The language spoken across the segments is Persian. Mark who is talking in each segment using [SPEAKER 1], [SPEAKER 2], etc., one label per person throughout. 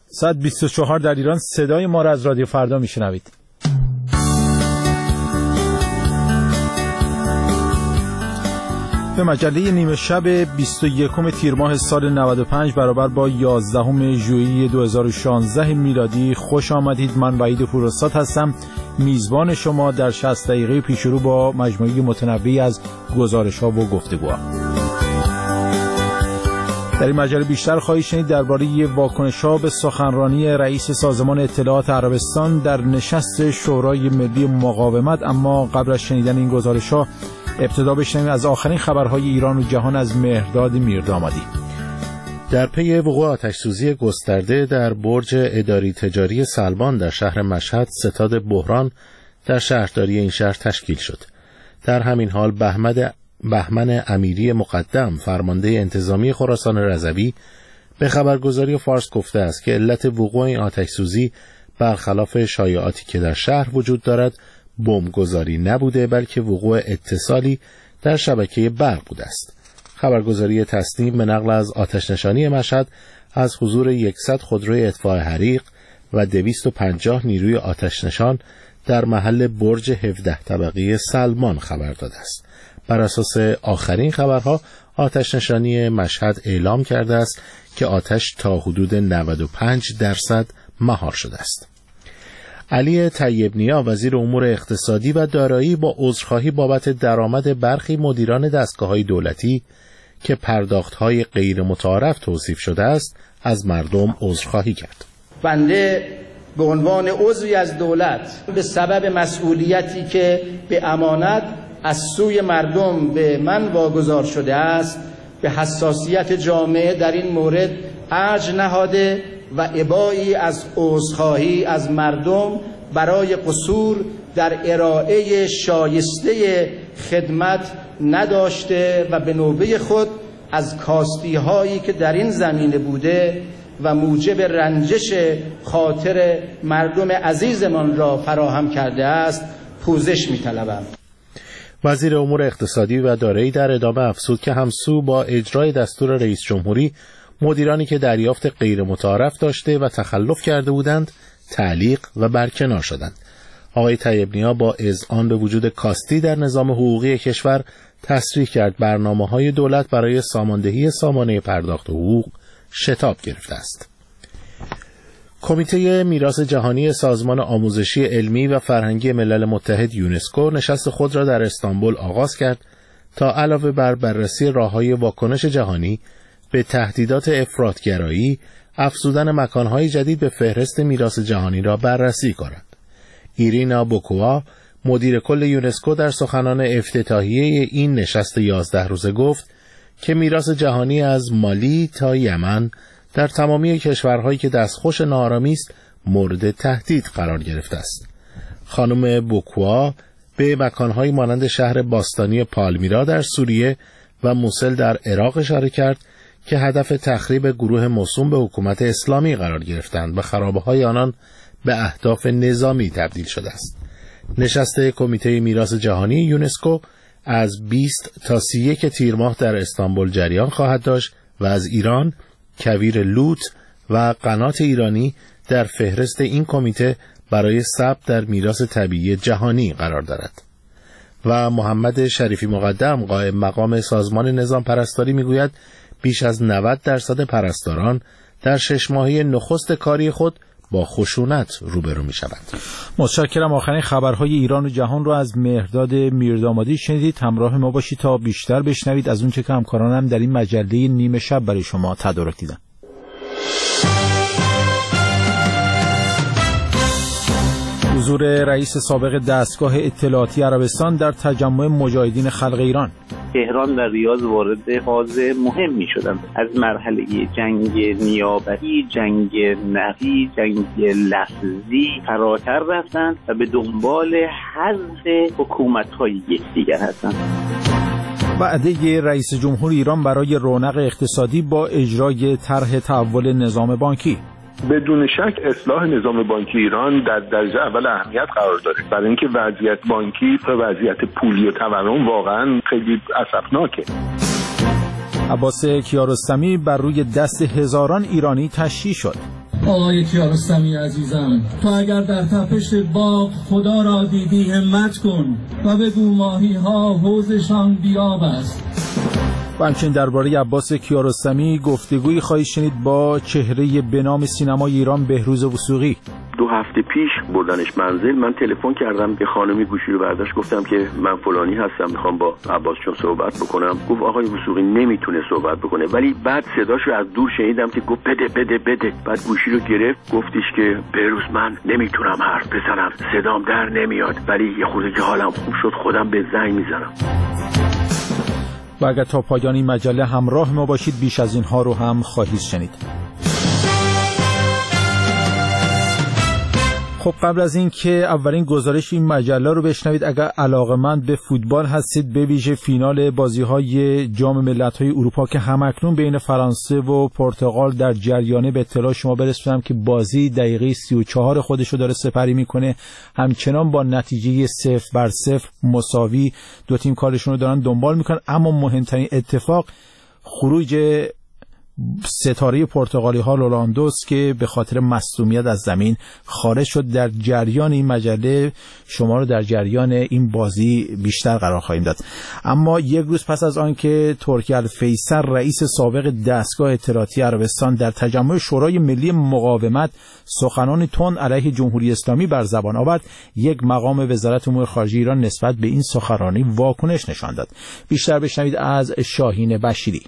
[SPEAKER 1] ساعت 24 در ایران. صدای ما را از رادیو فردا میشنوید. به مجله نیمه شب 21 تیر ماه سال 95 برابر با 11 ژوئیه 2016 میلادی خوش آمدید. من وحید پورستاد هستم، میزبان شما در 60 دقیقه پیشرو با مجموعه متنوعی از گزارش‌ها و گفتگوها. در این مجله بیشتر خواهید شنید درباره واکنش‌ها به سخنرانی رئیس سازمان اطلاعات عربستان در نشست شورای ملی مقاومت. اما قبل از شنیدن این گزارش‌ها ابتدا بشنویم از آخرین خبرهای ایران و جهان از مهرداد میردامادی.
[SPEAKER 2] در پی وقوع آتش‌سوزی گسترده در برج اداری تجاری سلمان در شهر مشهد، ستاد بحران در شهرداری این شهر تشکیل شد. در همین حال بهمن امیری مقدم، فرمانده انتظامی خراسان رضوی، به خبرگزاری فارس گفته است که علت وقوع این آتش‌سوزی برخلاف شایعاتی که در شهر وجود دارد بمبگذاری نبوده، بلکه وقوع اتصالی در شبکه برق بوده است. خبرگزاری تصنیم به نقل از آتش نشانی مشهد از حضور 100 خودروی اطفاء حریق و 250 نیروی آتش نشان در محل برج 17 طبقه سلمان خبر داده است. بر اساس آخرین خبرها آتش نشانی مشهد اعلام کرده است که آتش تا حدود 95% مهار شده است. علی طیب نیا، وزیر امور اقتصادی و دارایی، با عذرخواهی بابت درآمد برخی مدیران دستگاه‌های دولتی که پرداخت‌های غیر متعارف توصیف شده است، از مردم عذرخواهی کرد.
[SPEAKER 3] بنده به عنوان عضوی از دولت به سبب مسئولیتی که به امانت از سوی مردم به من واگذار شده است، به حساسیت جامعه در این مورد ارج نهاده و ابایی از عذرخواهی از مردم برای قصور در ارائه شایسته خدمت نداشته و به نوبه خود از کاستی هایی که در این زمینه بوده و موجب رنجش خاطر مردم عزیزمان را فراهم کرده است پوزش می‌طلبم.
[SPEAKER 2] وزیر امور اقتصادی و دارایی در ادامه افزود که همسو با اجرای دستور رئیس جمهوری، مدیرانی که دریافت غیر متعارف داشته و تخلف کرده بودند تعلیق و برکنار شدند. آقای طیب نیا با اذعان به وجود کاستی در نظام حقوقی کشور تصریح کرد برنامه‌های دولت برای ساماندهی سامانه پرداخت حقوق شتاب گرفته است. کمیته میراث جهانی سازمان آموزشی علمی و فرهنگی ملل متحد یونسکو نشست خود را در استانبول آغاز کرد تا علاوه بر بررسی راه‌های واکنش جهانی به تهدیدات افراط‌گرایی، افزودن مکان‌های جدید به فهرست میراث جهانی را بررسی کند. ایرینا بوکوا، مدیر کل یونسکو، در سخنان افتتاحیه این نشست 11 روزه گفت که میراث جهانی از مالی تا یمن در تمامی کشورهایی که دستخوش ناآرامی است مورد تهدید قرار گرفته است. خانم بوکوا به مکان‌های مانند شهر باستانی پالمیرا در سوریه و موسل در عراق اشاره کرد که هدف تخریب گروه موسوم به حکومت اسلامی قرار گرفتند و خرابه‌های آنان به اهداف نظامی تبدیل شده است. نشست کمیته میراث جهانی یونسکو از 20 تا 31 تیر ماه در استانبول جریان خواهد داشت و از ایران، کویر لوط و قنات ایرانی در فهرست این کمیته برای ثبت در میراث طبیعی جهانی قرار دارد. و محمد شریفی مقدم، قائم مقام سازمان نظام پرستاری، میگوید بیش از 90% پرستاران در 6 ماهه نخست کاری خود با خشونت روبرو می شود.
[SPEAKER 1] متشکرم. آخرین خبرهای ایران و جهان رو از مهرداد میردامادی شنیدید. همراه ما باشید تا بیشتر بشنوید از اون چه که همکارانم در این مجله نیمه شب برای شما تدارک دیدن. حضور رئیس سابق دستگاه اطلاعاتی عربستان در تجمع مجاهدین خلق ایران.
[SPEAKER 4] تهران و ریاض وارد فاز مهمی شدند از مرحله جنگ نیابتی، جنگ نفی، جنگ لفظی فراتر رفتند و به دنبال حذف حکومت‌های یکدیگر هستند.
[SPEAKER 1] وعده رئیس جمهور ایران برای رونق اقتصادی با اجرای طرح تحول نظام بانکی.
[SPEAKER 5] بدون شک اصلاح نظام بانکی ایران در درجه اول اهمیت قرار داره، برای اینکه وضعیت بانکی و وضعیت پولی و تورم واقعا خیلی اسفناکه.
[SPEAKER 1] عباس کیارستمی بر روی دست هزاران ایرانی تشییع شد.
[SPEAKER 6] آقای کیارستمی عزیزم، تو اگر در تپش باغ خدا را دیدی همت کن و بگو ماهی ها حوضشان بیاب است.
[SPEAKER 1] و همچنین درباره عباس کیارستمی گفتگویی خواهید شنید با چهره به نام سینمای ایران بهروز وثوقی.
[SPEAKER 7] 2 هفته پیش بردنش منزل، من تلفن کردم به خانمی، گوشی رو برداشت، گفتم که من فلانی هستم، میخوام با عباس چون صحبت بکنم. گفت آقای وثوقی نمیتونه صحبت بکنه، ولی بعد صداش رو از دور شنیدم که گفت بده. بعد گوشی رو گرفت، گفتش که بهروز من نمیتونم حرف بزنم، صدام در نمیاد، ولی یه خورده که حالم خوب شد خودم به زنگ میزنم.
[SPEAKER 1] و اگر تا پایان این مجله همراه ما باشید بیش از اینها رو هم خواهید شنید. خب قبل از این که اولین گزارش این مجله رو بشنوید، اگر علاقه‌مند به فوتبال هستید، به ویژه فینال بازی‌های جام ملت‌های اروپا که همکنون بین فرانسه و پرتغال در جریانه، به اطلاع شما برسونم که بازی دقیقه 34 خودش رو داره سپری میکنه، همچنان با نتیجه 0-0 مساوی دو تیم کارشون رو دارن دنبال میکنن. اما مهمترین اتفاق خروج ستاره پرتغالی ها لولاندوس که به خاطر مصدومیت از زمین خارج شد. در جریان این مجله شما رو در جریان این بازی بیشتر قرار خواهیم داد. اما یک روز پس از آن که ترکی الفیصل رئیس سابق دستگاه اطلاعاتی عربستان در تجمع شورای ملی مقاومت سخنان تند علیه جمهوری اسلامی بر زبان آورد، یک مقام وزارت امور خارجه ایران نسبت به این سخنرانی واکنش نشان داد. بیشتر بشنوید از شاهین بشیری.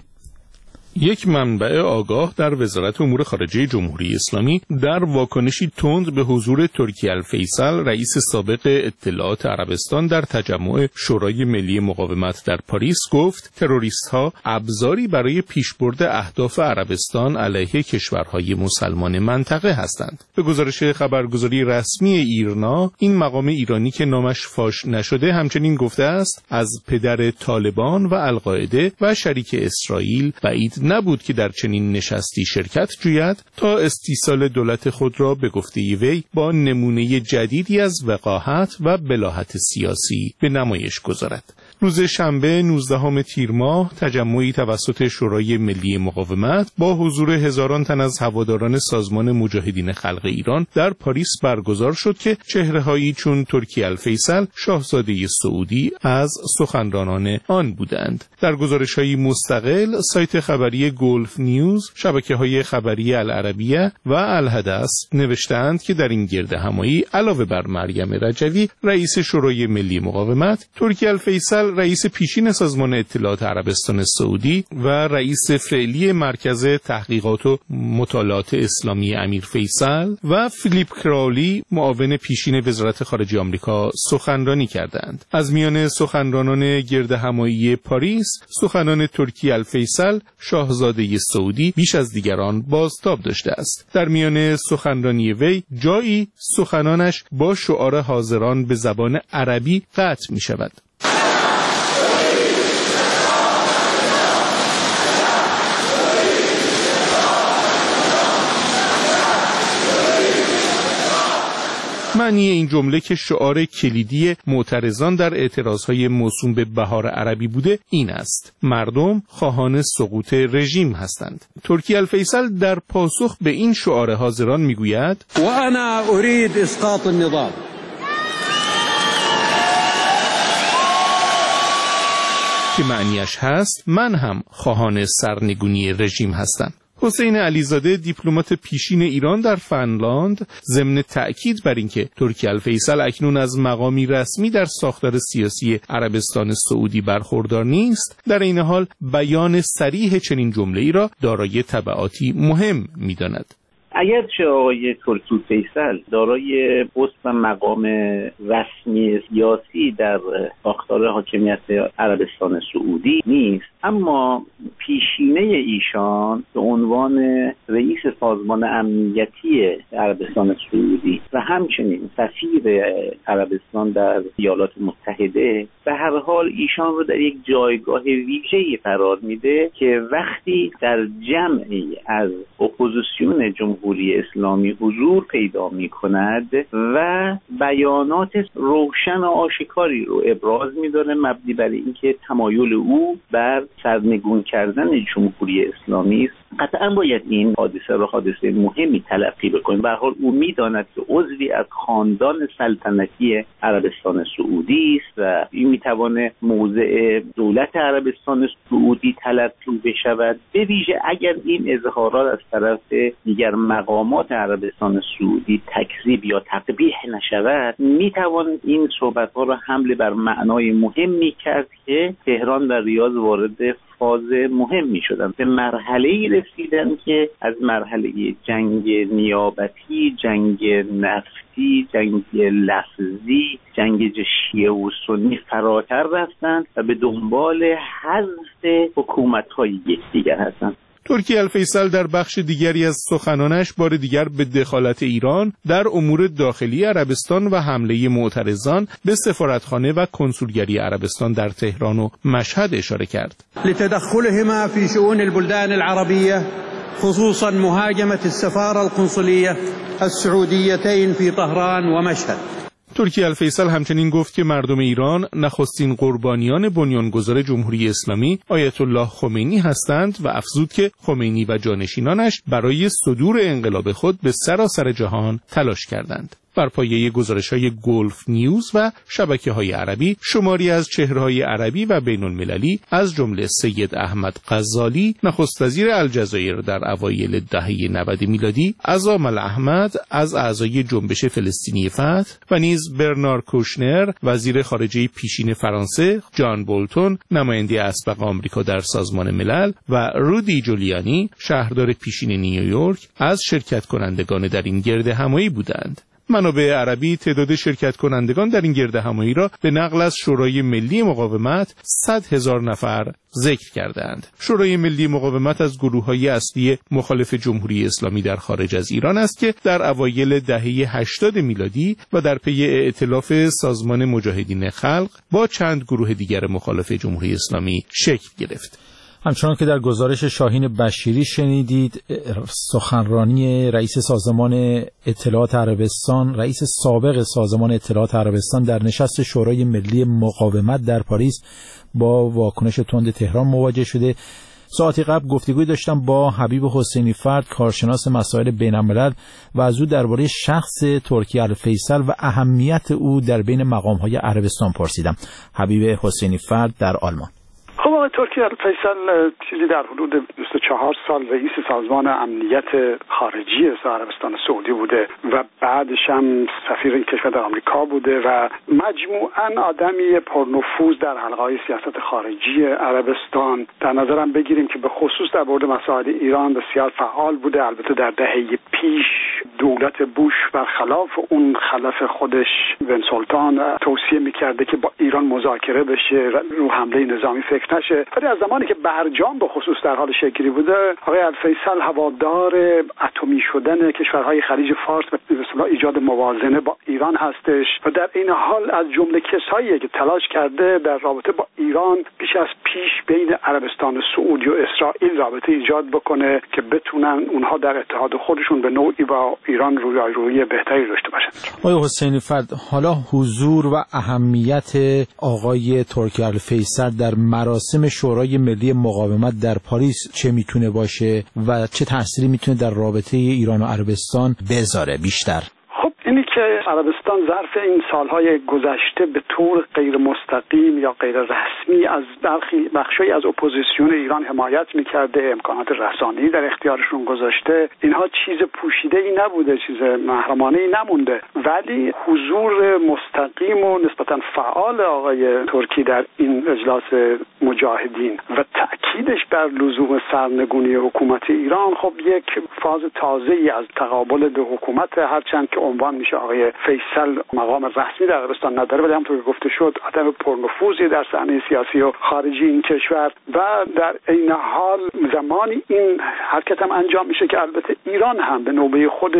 [SPEAKER 8] یک منبع آگاه در وزارت امور خارجه جمهوری اسلامی در واکنشی تند به حضور ترکی الفیصل رئیس سابق اطلاعات عربستان در تجمع شورای ملی مقاومت در پاریس گفت تروریست‌ها ابزاری برای پیشبرد اهداف عربستان علیه کشورهای مسلمان منطقه هستند. به گزارش خبرگزاری رسمی ایرنا، این مقام ایرانی که نامش فاش نشده همچنین گفته است از پدر طالبان و القاعده و شریک اسرائیل بعید نبود که در چنین نشستی شرکت جوید تا استیصال دولت خود را به گفته وی با نمونه جدیدی از وقاحت و بلاهت سیاسی به نمایش گذارد. روز شنبه 19 تیر ماه تجمعی توسط شورای ملی مقاومت با حضور هزاران تن از هواداران سازمان مجاهدین خلق ایران در پاریس برگزار شد که چهره‌هایی چون ترکی الفیصل شاهزاده سعودی از سخنرانان آن بودند. در گزارش‌های مستقل سایت خبری گلف نیوز، شبکه‌های خبری العربیه و الحدث نوشتند که در این گردهمایی علاوه بر مریم رجوی رئیس شورای ملی مقاومت، ترکی الفیصل رئیس پیشین سازمان اطلاعات عربستان سعودی و رئیس فعلی مرکز تحقیقات و مطالعات اسلامی امیر فیصل و فیلیپ کراولی معاون پیشین وزارت خارجه آمریکا سخنرانی کردند. از میان سخنرانان گردهمایی پاریس، سخنان ترکی الفیصل شاهزاده سعودی بیش از دیگران بازتاب داشته است. در میان سخنرانی وی جایی سخنانش با شعار حاضران به زبان عربی قطع می شود. معنی این جمله که شعار کلیدی معترضان در اعتراضهای موسوم به بهار عربی بوده این است: مردم خواهان سقوط رژیم هستند. ترکی الفیصل در پاسخ به این شعار حاضران میگوید: و انا اريد اسقاط النظام، که معنیش هست من هم خواهان سرنگونی رژیم هستم. حسین علیزاده دیپلمات پیشین ایران در فنلاند ضمن تأکید بر اینکه ترکی الفیصل اکنون از مقامی رسمی در ساختار سیاسی عربستان سعودی برخوردار نیست، در این حال بیان صریح چنین جمله‌ای را دارای تبعاتی مهم می‌داند.
[SPEAKER 4] اگرچه آقای ترکی الفیصل دارای پست و مقام رسمی سیاسی در ساختار حاکمیت عربستان سعودی نیست، اما پیشینه ایشان به عنوان رئیس سازمان امنیتی عربستان سعودی و همچنین سفیر عربستان در ایالات متحده به هر حال ایشان رو در یک جایگاه ویژه‌ای قرار میده که وقتی در جمعی از اپوزیسیون جمهوری جمهوری اسلامی حضور پیدا می‌کند و بیانات روشن و آشکاری رو ابراز می‌داره مبنی بر اینکه تمایل او بر سرنگون کردن جمهوری اسلامی است. قطعاً باید این حادثه رو حادثه مهمی تلقی بکنیم. به هر حال او می‌داند که عضوی از خاندان سلطنتی عربستان سعودی است و این می‌تواند موضع دولت عربستان سعودی تلقی بشود، به ویژه اگر این اظهارات از طرف دیگر مقامات عربستان سعودی تکذیب یا تقبیح نشود، می‌توان این صحبت‌ها را حمل بر معنای مهمی کرد که تهران و ریاض وارد فاز مهم می‌شدند. به مرحله‌ای رسیدن که از مرحله جنگ نیابتی، جنگ نفتی، جنگ لفظی، جنگ شیعه و سنی فراتر رفتند و به دنبال حذف حکومت‌های یکدیگر هستند.
[SPEAKER 8] ترکی الفیصل در بخش دیگری از سخنانش بار دیگر به دخالت ایران در امور داخلی عربستان و حمله معترضان به سفارتخانه و کنسولگری عربستان در تهران و مشهد اشاره کرد.
[SPEAKER 9] لتدخلهما في شؤون البلدان العربية خصوصا مهاجمة السفارة القنصلية السعوديتين في طهران و مشهد.
[SPEAKER 8] ترکی الفیصل همچنین گفت که مردم ایران نخستین قربانیان بنیانگذار جمهوری اسلامی آیت الله خمینی هستند و افزود که خمینی و جانشینانش برای صدور انقلاب خود به سراسر جهان تلاش کردند. بر پایه گزارش‌های گلف نیوز و شبکه‌های عربی، شماری از چهره‌های عربی و بین‌المللی از جمله سید احمد غزالی، نخست وزیر الجزایر در اوایل دهه 90 میلادی، عزام الاحمد از اعضای جنبش فلسطینی فتح و نیز برنار کوشنر، وزیر خارجه پیشین فرانسه، جان بولتون، نماینده اسبق آمریکا در سازمان ملل و رودی جولیانی، شهردار پیشین نیویورک، از شرکت کنندگان در این گردهمایی بودند. منابع عربی تعداد شرکت کنندگان در این گردهمایی را به نقل از شورای ملی مقاومت 100,000 نفر ذکر کردند. شورای ملی مقاومت از گروه‌های اصلی مخالف جمهوری اسلامی در خارج از ایران است که در اوایل دهه 80 میلادی و در پی ائتلاف سازمان مجاهدین خلق با چند گروه دیگر مخالف جمهوری اسلامی شکل گرفت.
[SPEAKER 1] همچنان که در گزارش شاهین بشیری شنیدید، سخنرانی رئیس سازمان اطلاعات عربستان، رئیس سابق سازمان اطلاعات عربستان در نشست شورای ملی مقاومت در پاریس با واکنش تند تهران مواجه شده. ساعتی قبل گفتگوی داشتم با حبیب حسینی فرد، کارشناس مسائل بین‌الملل، و از او درباره شخص ترکی الفیصل و اهمیت او در بین مقام‌های عربستان پرسیدم. حبیب حسینی فرد در آلمان.
[SPEAKER 10] خب آقای ترکی الفیصل چیزی در حدود 24 سال رئیس سازمان امنیت خارجی عربستان سعودی بوده و بعدش هم سفیر این کشور در آمریکا بوده و مجموعاً آدمی پرنفوذ در حلقه‌های سیاست خارجی عربستان. در نظرم بگیریم که به خصوص در مورد مسائل ایران بسیار فعال بوده. البته در دهه پیش دولت بوش برخلاف اون خلف خودش بن سلطان توصیه می‌کرده که با ایران مذاکره بشه، رو حمله نظامی فکر نشه. ولی از زمانی که برجام به خصوص در حال شکلی بوده، آقای الفیصل هوادار اتمی شدن کشورهای خلیج فارس و به اصطلاح ایجاد موازنه با ایران هستش و در این حال از جمله کسایی که تلاش کرده در رابطه با ایران بیش از پیش بین عربستان سعودی و اسرائیل رابطه ایجاد بکنه که بتونن اونها در اتحاد خودشون به نوعی با ایران روی بهتری داشته باشن.
[SPEAKER 1] آقای حسینی فرد، حالا حضور و اهمیت آقای ترکی الفیصل در مراسم شورای ملی مقاومت در پاریس چه میتونه باشه و چه تأثیری میتونه در رابطه ایران و عربستان بذاره بیشتر؟
[SPEAKER 10] خب اینی که عربستان ظرف این سالهای گذشته به طور غیر مستقیم یا غیر رسمی از بخشی از اپوزیسیون ایران حمایت میکرده، امکانات رسانه‌ای در اختیارشون گذاشته، اینها چیز پوشیده‌ای نبوده، چیز محرمانه‌ای نمونده، ولی حضور مستقیم و نسبتاً فعال آقای ترکی در این اجلاس مجاهدین و تأکیدش بر لزوم سرنگونی حکومت ایران خب یک فاز تازه‌ای از تقابل دو حکومت، هرچند که عنوان میشه آقای فیصل مقام رسمی در عربستان نداره ولی همونطور که گفته شد آدم پرنفوذی در صحنه سیاسی و خارجی این کشور و در عین حال زمانی این حرکت هم انجام میشه که البته ایران هم به نوبه خودش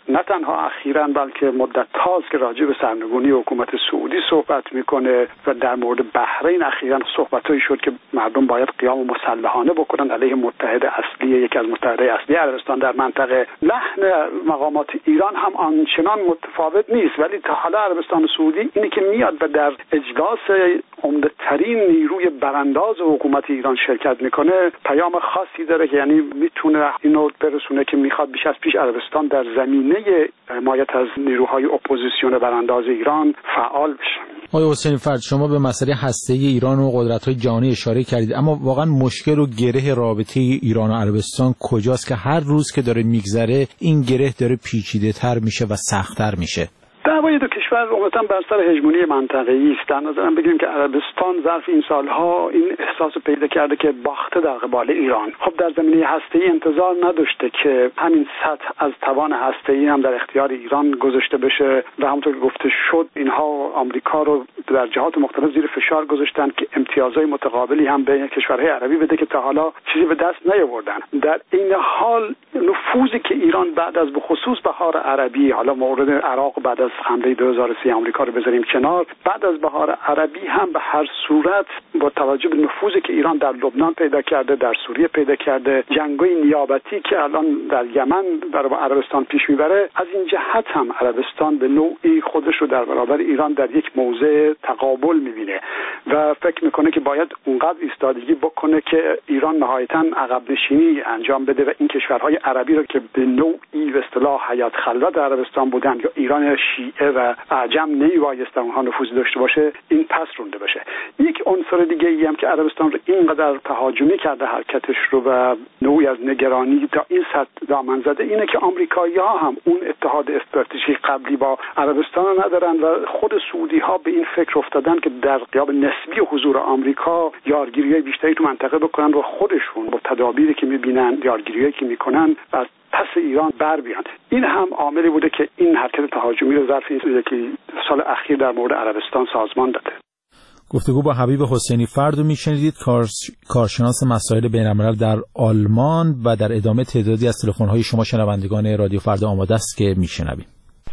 [SPEAKER 10] نه تنها اخیراً بلکه مدت هاست که راجع به سرنگونی حکومت سعودی صحبت میکنه و در مورد بحرین اخیراً صحبتایی شد که مردم باید قیام مسلحانه بکنن علیه متحد اصلی، یکی از متحدای اصلی عربستان در منطقه. لحن مقامات ایران هم آنچنان متفاوت نیست، ولی تا حالا عربستان سعودی اینی که میاد و در اجلاس عمده ترین نیروی برانداز حکومت ایران شرکت میکنه پیام خاصی داره که یعنی میتونه اینو برسونه که میخواد بیش از پیش عربستان در زمینه حمایت از نیروهای اپوزیسیون برانداز ایران فعال بشه.
[SPEAKER 1] آقای حسینی فرد، شما به مسئله هسته‌ای ایران و قدرت‌های جهانی اشاره کردید، اما واقعا مشکل و گره رابطه ایران و عربستان کجاست که هر روز که داره میگذره این گره داره پیچیده‌تر میشه و سخت‌تر میشه؟
[SPEAKER 10] دعوای دو کشور عمدتاً بر سر هژمونی منطقه‌ای است. در نظرم بگیریم که عربستان ظرف این سالها این احساس پیدا کرده که باخته در قبال ایران. خب در زمینه هسته‌ای انتظار نداشته که همین سطح از توان هسته‌ای هم در اختیار ایران گذاشته بشه و همونطور که گفته شد اینها آمریکا رو در جهات مختلف زیر فشار گذاشتن که امتیازهای متقابلی هم بین کشورهای عربی بده که تا حالا چیزی به دست نیاوردن. در این حال نفوذی که ایران بعد از بخصوص بهار عربی، حالا مورد عراق بعد از حمله 2003 آمریکا رو بذاریم کنار، بعد از بهار عربی هم به هر صورت با توجه به نفوذی که ایران در لبنان پیدا کرده، در سوریه پیدا کرده، جنگ‌های نیابتی که الان در یمن برای عربستان پیش میبره، از این جهت هم عربستان به نوعی خودش رو در برابر ایران در یک موضع تقابل میبینه و فکر میکنه که باید اونقدر ایستادگی بکنه که ایران نهایتاً عقب نشینی انجام بده و این کشورهای عربی رو که به نوعی به اصطلاح حیات خلوت در عربستان بودن یا ایران شیعه و عجم نمیبایست اونها نفوذی داشته باشه این پس رونده بشه. یک عنصر دیگه ای هم که عربستان رو اینقدر تهاجمی کرده حرکتش رو و نوعی از نگرانی تا این سطح دامن زده اینه که آمریکایی‌ها هم اون اتحاد استراتژیک قبلی با عربستان رو ندارن و خود سعودی‌ها به این فکر افتادن که در غیاب نسبی حضور آمریکا یارگیری‌های بیشتری تو منطقه بکنن و خودشون با تدابیری که می‌بینن یارگیری‌هایی که می‌کنن از پس ایران بر بیان. این هم عاملی بوده که این حرکت تهاجمی رو ظرف این سال اخیر در مورد عربستان سازمان داده.
[SPEAKER 1] گفتگو با حبیب حسینی فرد رو میشنیدید، کارشناس مسائل بین‌الملل در آلمان، و در ادامه تعدادی از تلفن‌های شما شنوندگان رادیو فردا آماده است که میشنویم.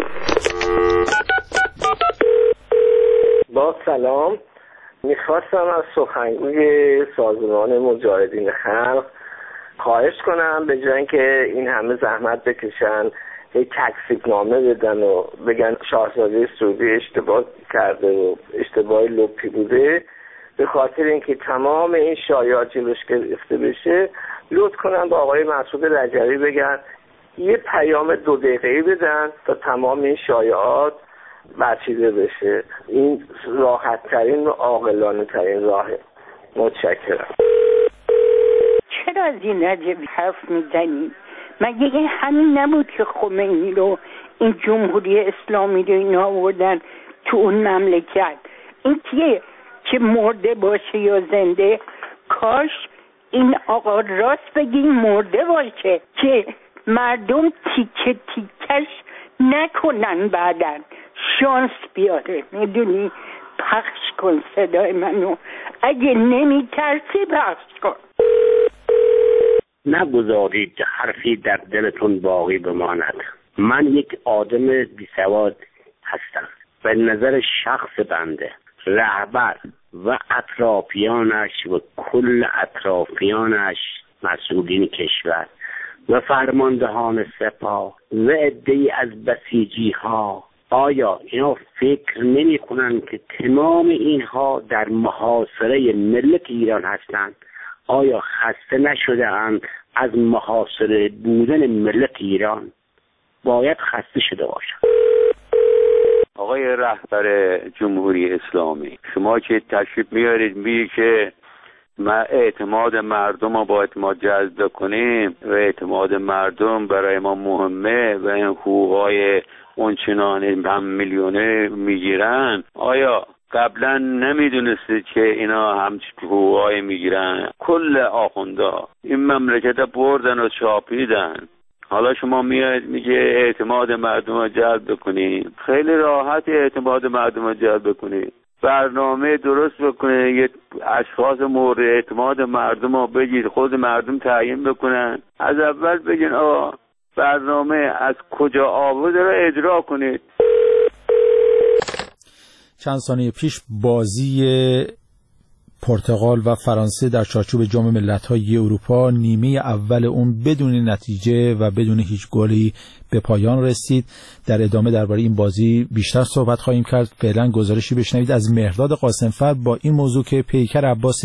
[SPEAKER 11] با سلام، میخواستم از سخنگوی سازمان مجاهدین خلق خواهش کنم به جای اینکه این همه زحمت بکشن یک تکذیبنامه بدن و بگن شاهزاده سعودی اشتباه کرده و اشتباه لپی بوده، به خاطر اینکه تمام این شایعات جلوش گرفته بشه لطف کنن با آقای مسعود رجبی بگن یه پیام 2 دقیقه‌ای بدن تا تمام این شایعات برچیده بشه. این راحت ترین و عاقلانه ترین راهه. متشکرم.
[SPEAKER 12] چرا از این رجبی حرف میزنی؟ مگه این همین نبود که خمینی رو این جمهوری اسلامی رو اینا آوردن تو اون مملکت؟ این کیه که مرده باشه یا زنده؟ کاش این آقا راست بگین مرده باشه که مردم تیکه تیکش نکنن، بعدن شانس بیاره. میدونی، پخش کن صدای منو، اگه نمی ترسی پخش کن.
[SPEAKER 13] نگذارید حرفی در دلتون باقی بماند. من یک آدم بیسواد هستم. به نظر شخص بنده رهبر و اطرافیانش و کل اطرافیانش، مسئولین کشور و فرماندهان سپاه و عده‌ای از بسیجی ها، آیا اینا فکر نمی کنن که تمام اینها در محاصره ملت ایران هستند؟ آیا خسته نشده اند از محاصره بودن ملت ایران؟ باید خسته شده باشند.
[SPEAKER 14] آقای رهبر جمهوری اسلامی، شما که تشریف میارید میگی که ما اعتماد مردم رو با اعتماد جذب کنیم و اعتماد مردم برای ما مهمه و این حقوقای اونچنان هم میلیونه میگیرن. آیا قبلا نمیدونستید که اینا همچین حقوقای میگیرن؟ کل آخوندا این مملکت بردن و چاپیدن. حالا شما میاد میگه اعتماد مردم رو جلب بکنیم. خیلی راحت اعتماد مردم رو جلب بکنیم. برنامه درست بکنید، یه اشخاص مورد اعتماد مردم رو بگید، خود مردم تعیین بکنن. از اول بگین برنامه از کجا آورده رو اجرا کنید.
[SPEAKER 1] چند ثانیه پیش بازی پرتغال و فرانسه در چارچوب جام ملت‌های اروپا نیمه اول اون بدون نتیجه و بدون هیچ گلی به پایان رسید. در ادامه درباره این بازی بیشتر صحبت خواهیم کرد. فعلا گزارشی بشنوید از مهرداد قاسمفر با این موضوع که پیکر عباس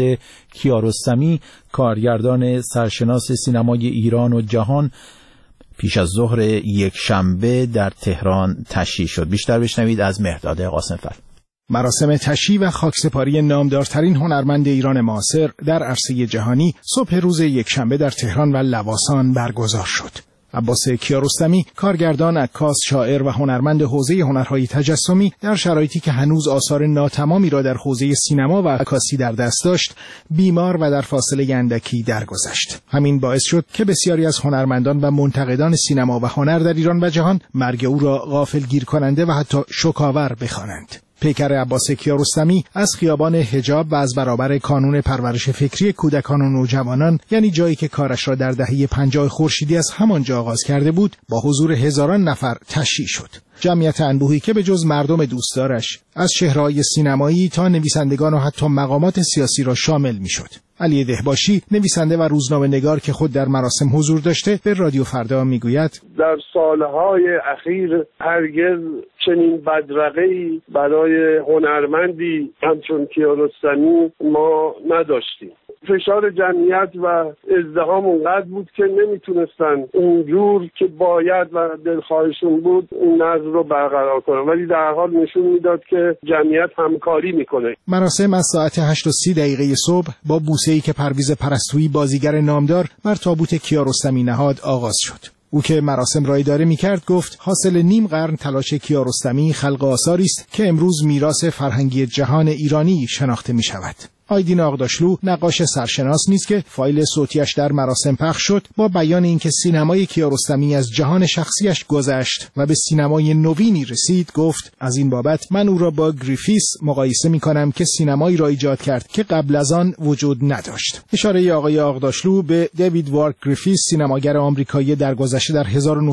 [SPEAKER 1] کیارستمی کارگردان سرشناس سینمای ایران و جهان پیش از ظهر یک شنبه در تهران تشییع شد. بیشتر بشنوید از مهرداد قاسمفر.
[SPEAKER 15] مراسم تشییع و خاکسپاری نامدارترین هنرمند ایران معاصر در عرصه جهانی صبح روز یکشنبه در تهران و لواسان برگزار شد. عباس کیارستمی، کارگردان، عکاس، شاعر و هنرمند حوزه هنرهای تجسمی، در شرایطی که هنوز آثار ناتمامی را در حوزه سینما و عکاسی در دست داشت، بیمار و در فاصله اندکی درگذشت. همین باعث شد که بسیاری از هنرمندان و منتقدان سینما و هنر در ایران و جهان مرگ او را غافلگیر کننده و حتی شوک‌آور بخوانند. پیکر عباس کیارستمی از خیابان حجاب و از برابر کانون پرورش فکری کودکان و نوجوانان، یعنی جایی که کارش را در دهه 50 خورشیدی از همانجا آغاز کرده بود، با حضور هزاران نفر تشییع شد. جمعیت انبوهی که به جز مردم دوستدارش از چهره‌های سینمایی تا نویسندگان و حتی مقامات سیاسی را شامل می‌شد. علی دهباشی، نویسنده و روزنامه‌نگار که خود در مراسم حضور داشته، به رادیو فردا میگوید:
[SPEAKER 16] در سالهای اخیر هرگز چنین بدرقه‌ای برای هنرمندی همچون کیارستمی ما نداشتیم. فشار جمعیت و ازدحام اونقدر بود که نمیتونستن اونجور که باید و دلخواهشون بود اون نظم رو برقرار کنن، ولی در هر حال نشون میداد که جمعیت همکاری میکنه.
[SPEAKER 15] مراسم از ساعت 8:30 صبح با بوسه‌ای که پرویز پرستویی بازیگر نامدار بر تابوت کیارستمی نهاد آغاز شد. او که مراسم را اداره می‌کرد گفت حاصل نیم قرن تلاش کیارستمی خلق آثاری است که امروز میراث فرهنگی جهان ایرانی شناخته می‌شود. آیدین آغداشلو، نقاش سرشناس نیز که فایل صوتیش در مراسم پخش شد، با بیان اینکه سینمای کیارستمی از جهان شخصیش گذشت و به سینمای نوینی رسید، گفت از این بابت من او را با گریفیس مقایسه می‌کنم که سینمایی را ایجاد کرد که قبل از آن وجود نداشت. اشاره آقای آغداشلو به دیوید وارک گریفیس، سینماگر آمریکایی درگذشته در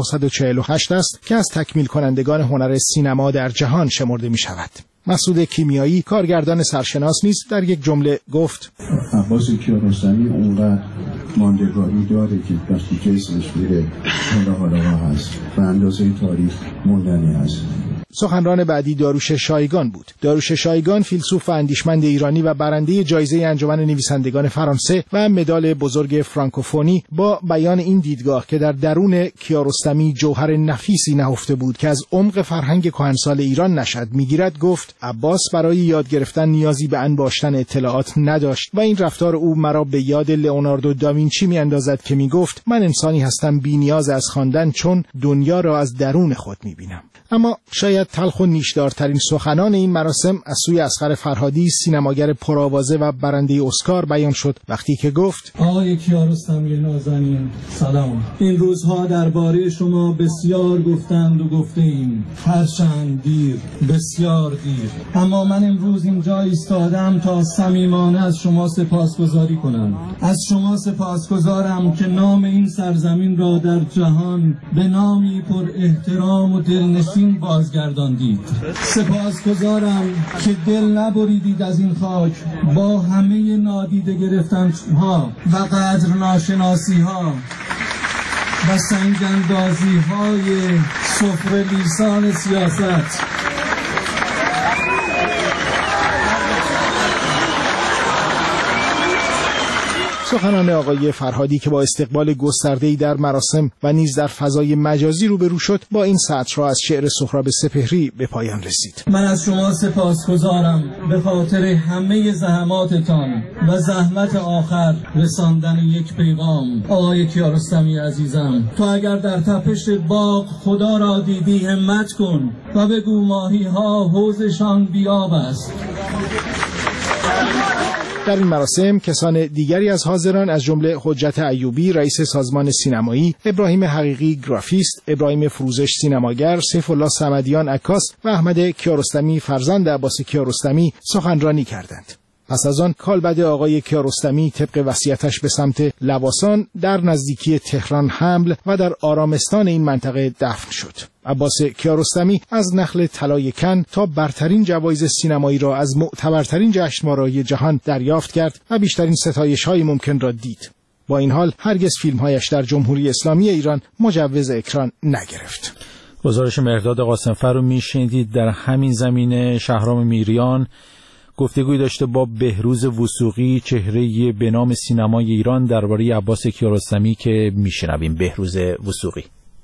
[SPEAKER 15] 1948 است که از تکمیل کنندگان هنر سینما در جهان شمرده می‌شود. مسعود کیمیایی، کارگردان سرشناس نیز در یک جمله گفت:
[SPEAKER 17] عباس کیارستمی اونقدر ماندگاری داره که وقتی که اسمش میره حالا هست و اندازه تاریخ موندنی هست.
[SPEAKER 15] سخنران بعدی داروش شایگان بود. داروش شایگان، فیلسوف و اندیشمند ایرانی و برنده جایزه انجمن نویسندگان فرانسه و مدال بزرگ فرانکوفونی، با بیان این دیدگاه که در درون کیارستمی جوهر نفیسی نهفته بود که از عمق فرهنگ کهنسال ایران نشأت میگیرد، گفت عباس برای یاد گرفتن نیازی به انباشتن اطلاعات نداشت و این رفتار او مرا به یاد لئوناردو داوینچی میاندازد که میگفت من انسانی هستم بی نیاز از خواندن، چون دنیا را از درون خود میبینم. اما شاید تلخ و نیشدارترین سخنان این مراسم از سوی اصغر فرهادی، سینماگر پرآوازه و برنده اسکار بیان شد وقتی که گفت:
[SPEAKER 6] آقای کیارستمی نازنین، سلام. این روزها درباره شما بسیار گفتند و گفتیم، هرچند دیر، بسیار دیر، اما من امروز اینجا ایستادم تا صمیمانه از شما سپاسگزاری کنم. از شما سپاسگزارم که نام این سرزمین را در جهان به نامی پر احترام و دلنشین بازگرداندید. سپاسگزارم که دل نبریدید از این خاک با همه نادیده گرفتنها و قدر ناشناسی ها و سنگاندازی های سفره لیسان سیاست.
[SPEAKER 15] سخنان آقای فرهادی که با استقبال گسترده‌ای در مراسم و نیز در فضای مجازی روبرو شد، با این سطر را از شعر سهراب سپهری به پایان رسید.
[SPEAKER 6] من از شما سپاسگزارم به خاطر همه زحماتتان و زحمت آخر رساندن یک پیغام. آقای کیارستمی عزیزم، تو اگر در تپش باغ خدا را دیدی همت کن و بگو ماهی ها حوضشان بیاب است.
[SPEAKER 15] در این مراسم کسان دیگری از حاضران از جمله حجت ایوبی، رئیس سازمان سینمایی، ابراهیم حقیقی گرافیست، ابراهیم فروزش سینماگر، سیف الله صمدیان عکاس و احمد کیارستمی فرزند عباس کیارستمی سخنرانی کردند. پس از آن کالبد آقای کیارستمی طبق وصیتش به سمت لواسان در نزدیکی تهران حمل و در آرامستان این منطقه دفن شد. عباس کیارستمی از نخل طلای کن تا برترین جوایز سینمایی را از معتبرترین جشنواره‌های جهان دریافت کرد و بیشترین ستایش‌های ممکن را دید. با این حال هرگز فیلم‌هایش در جمهوری اسلامی ایران مجوز اکران نگرفت.
[SPEAKER 1] گزارش مهرداد قاسمفر رو میشنیدید. در همین زمینه شهرام میریان گفتگوی داشته با بهروز وثوقی، چهره به نام سینمای ایران، درباره عباس کیارستمی که میشنویم. بهروز وثوقی: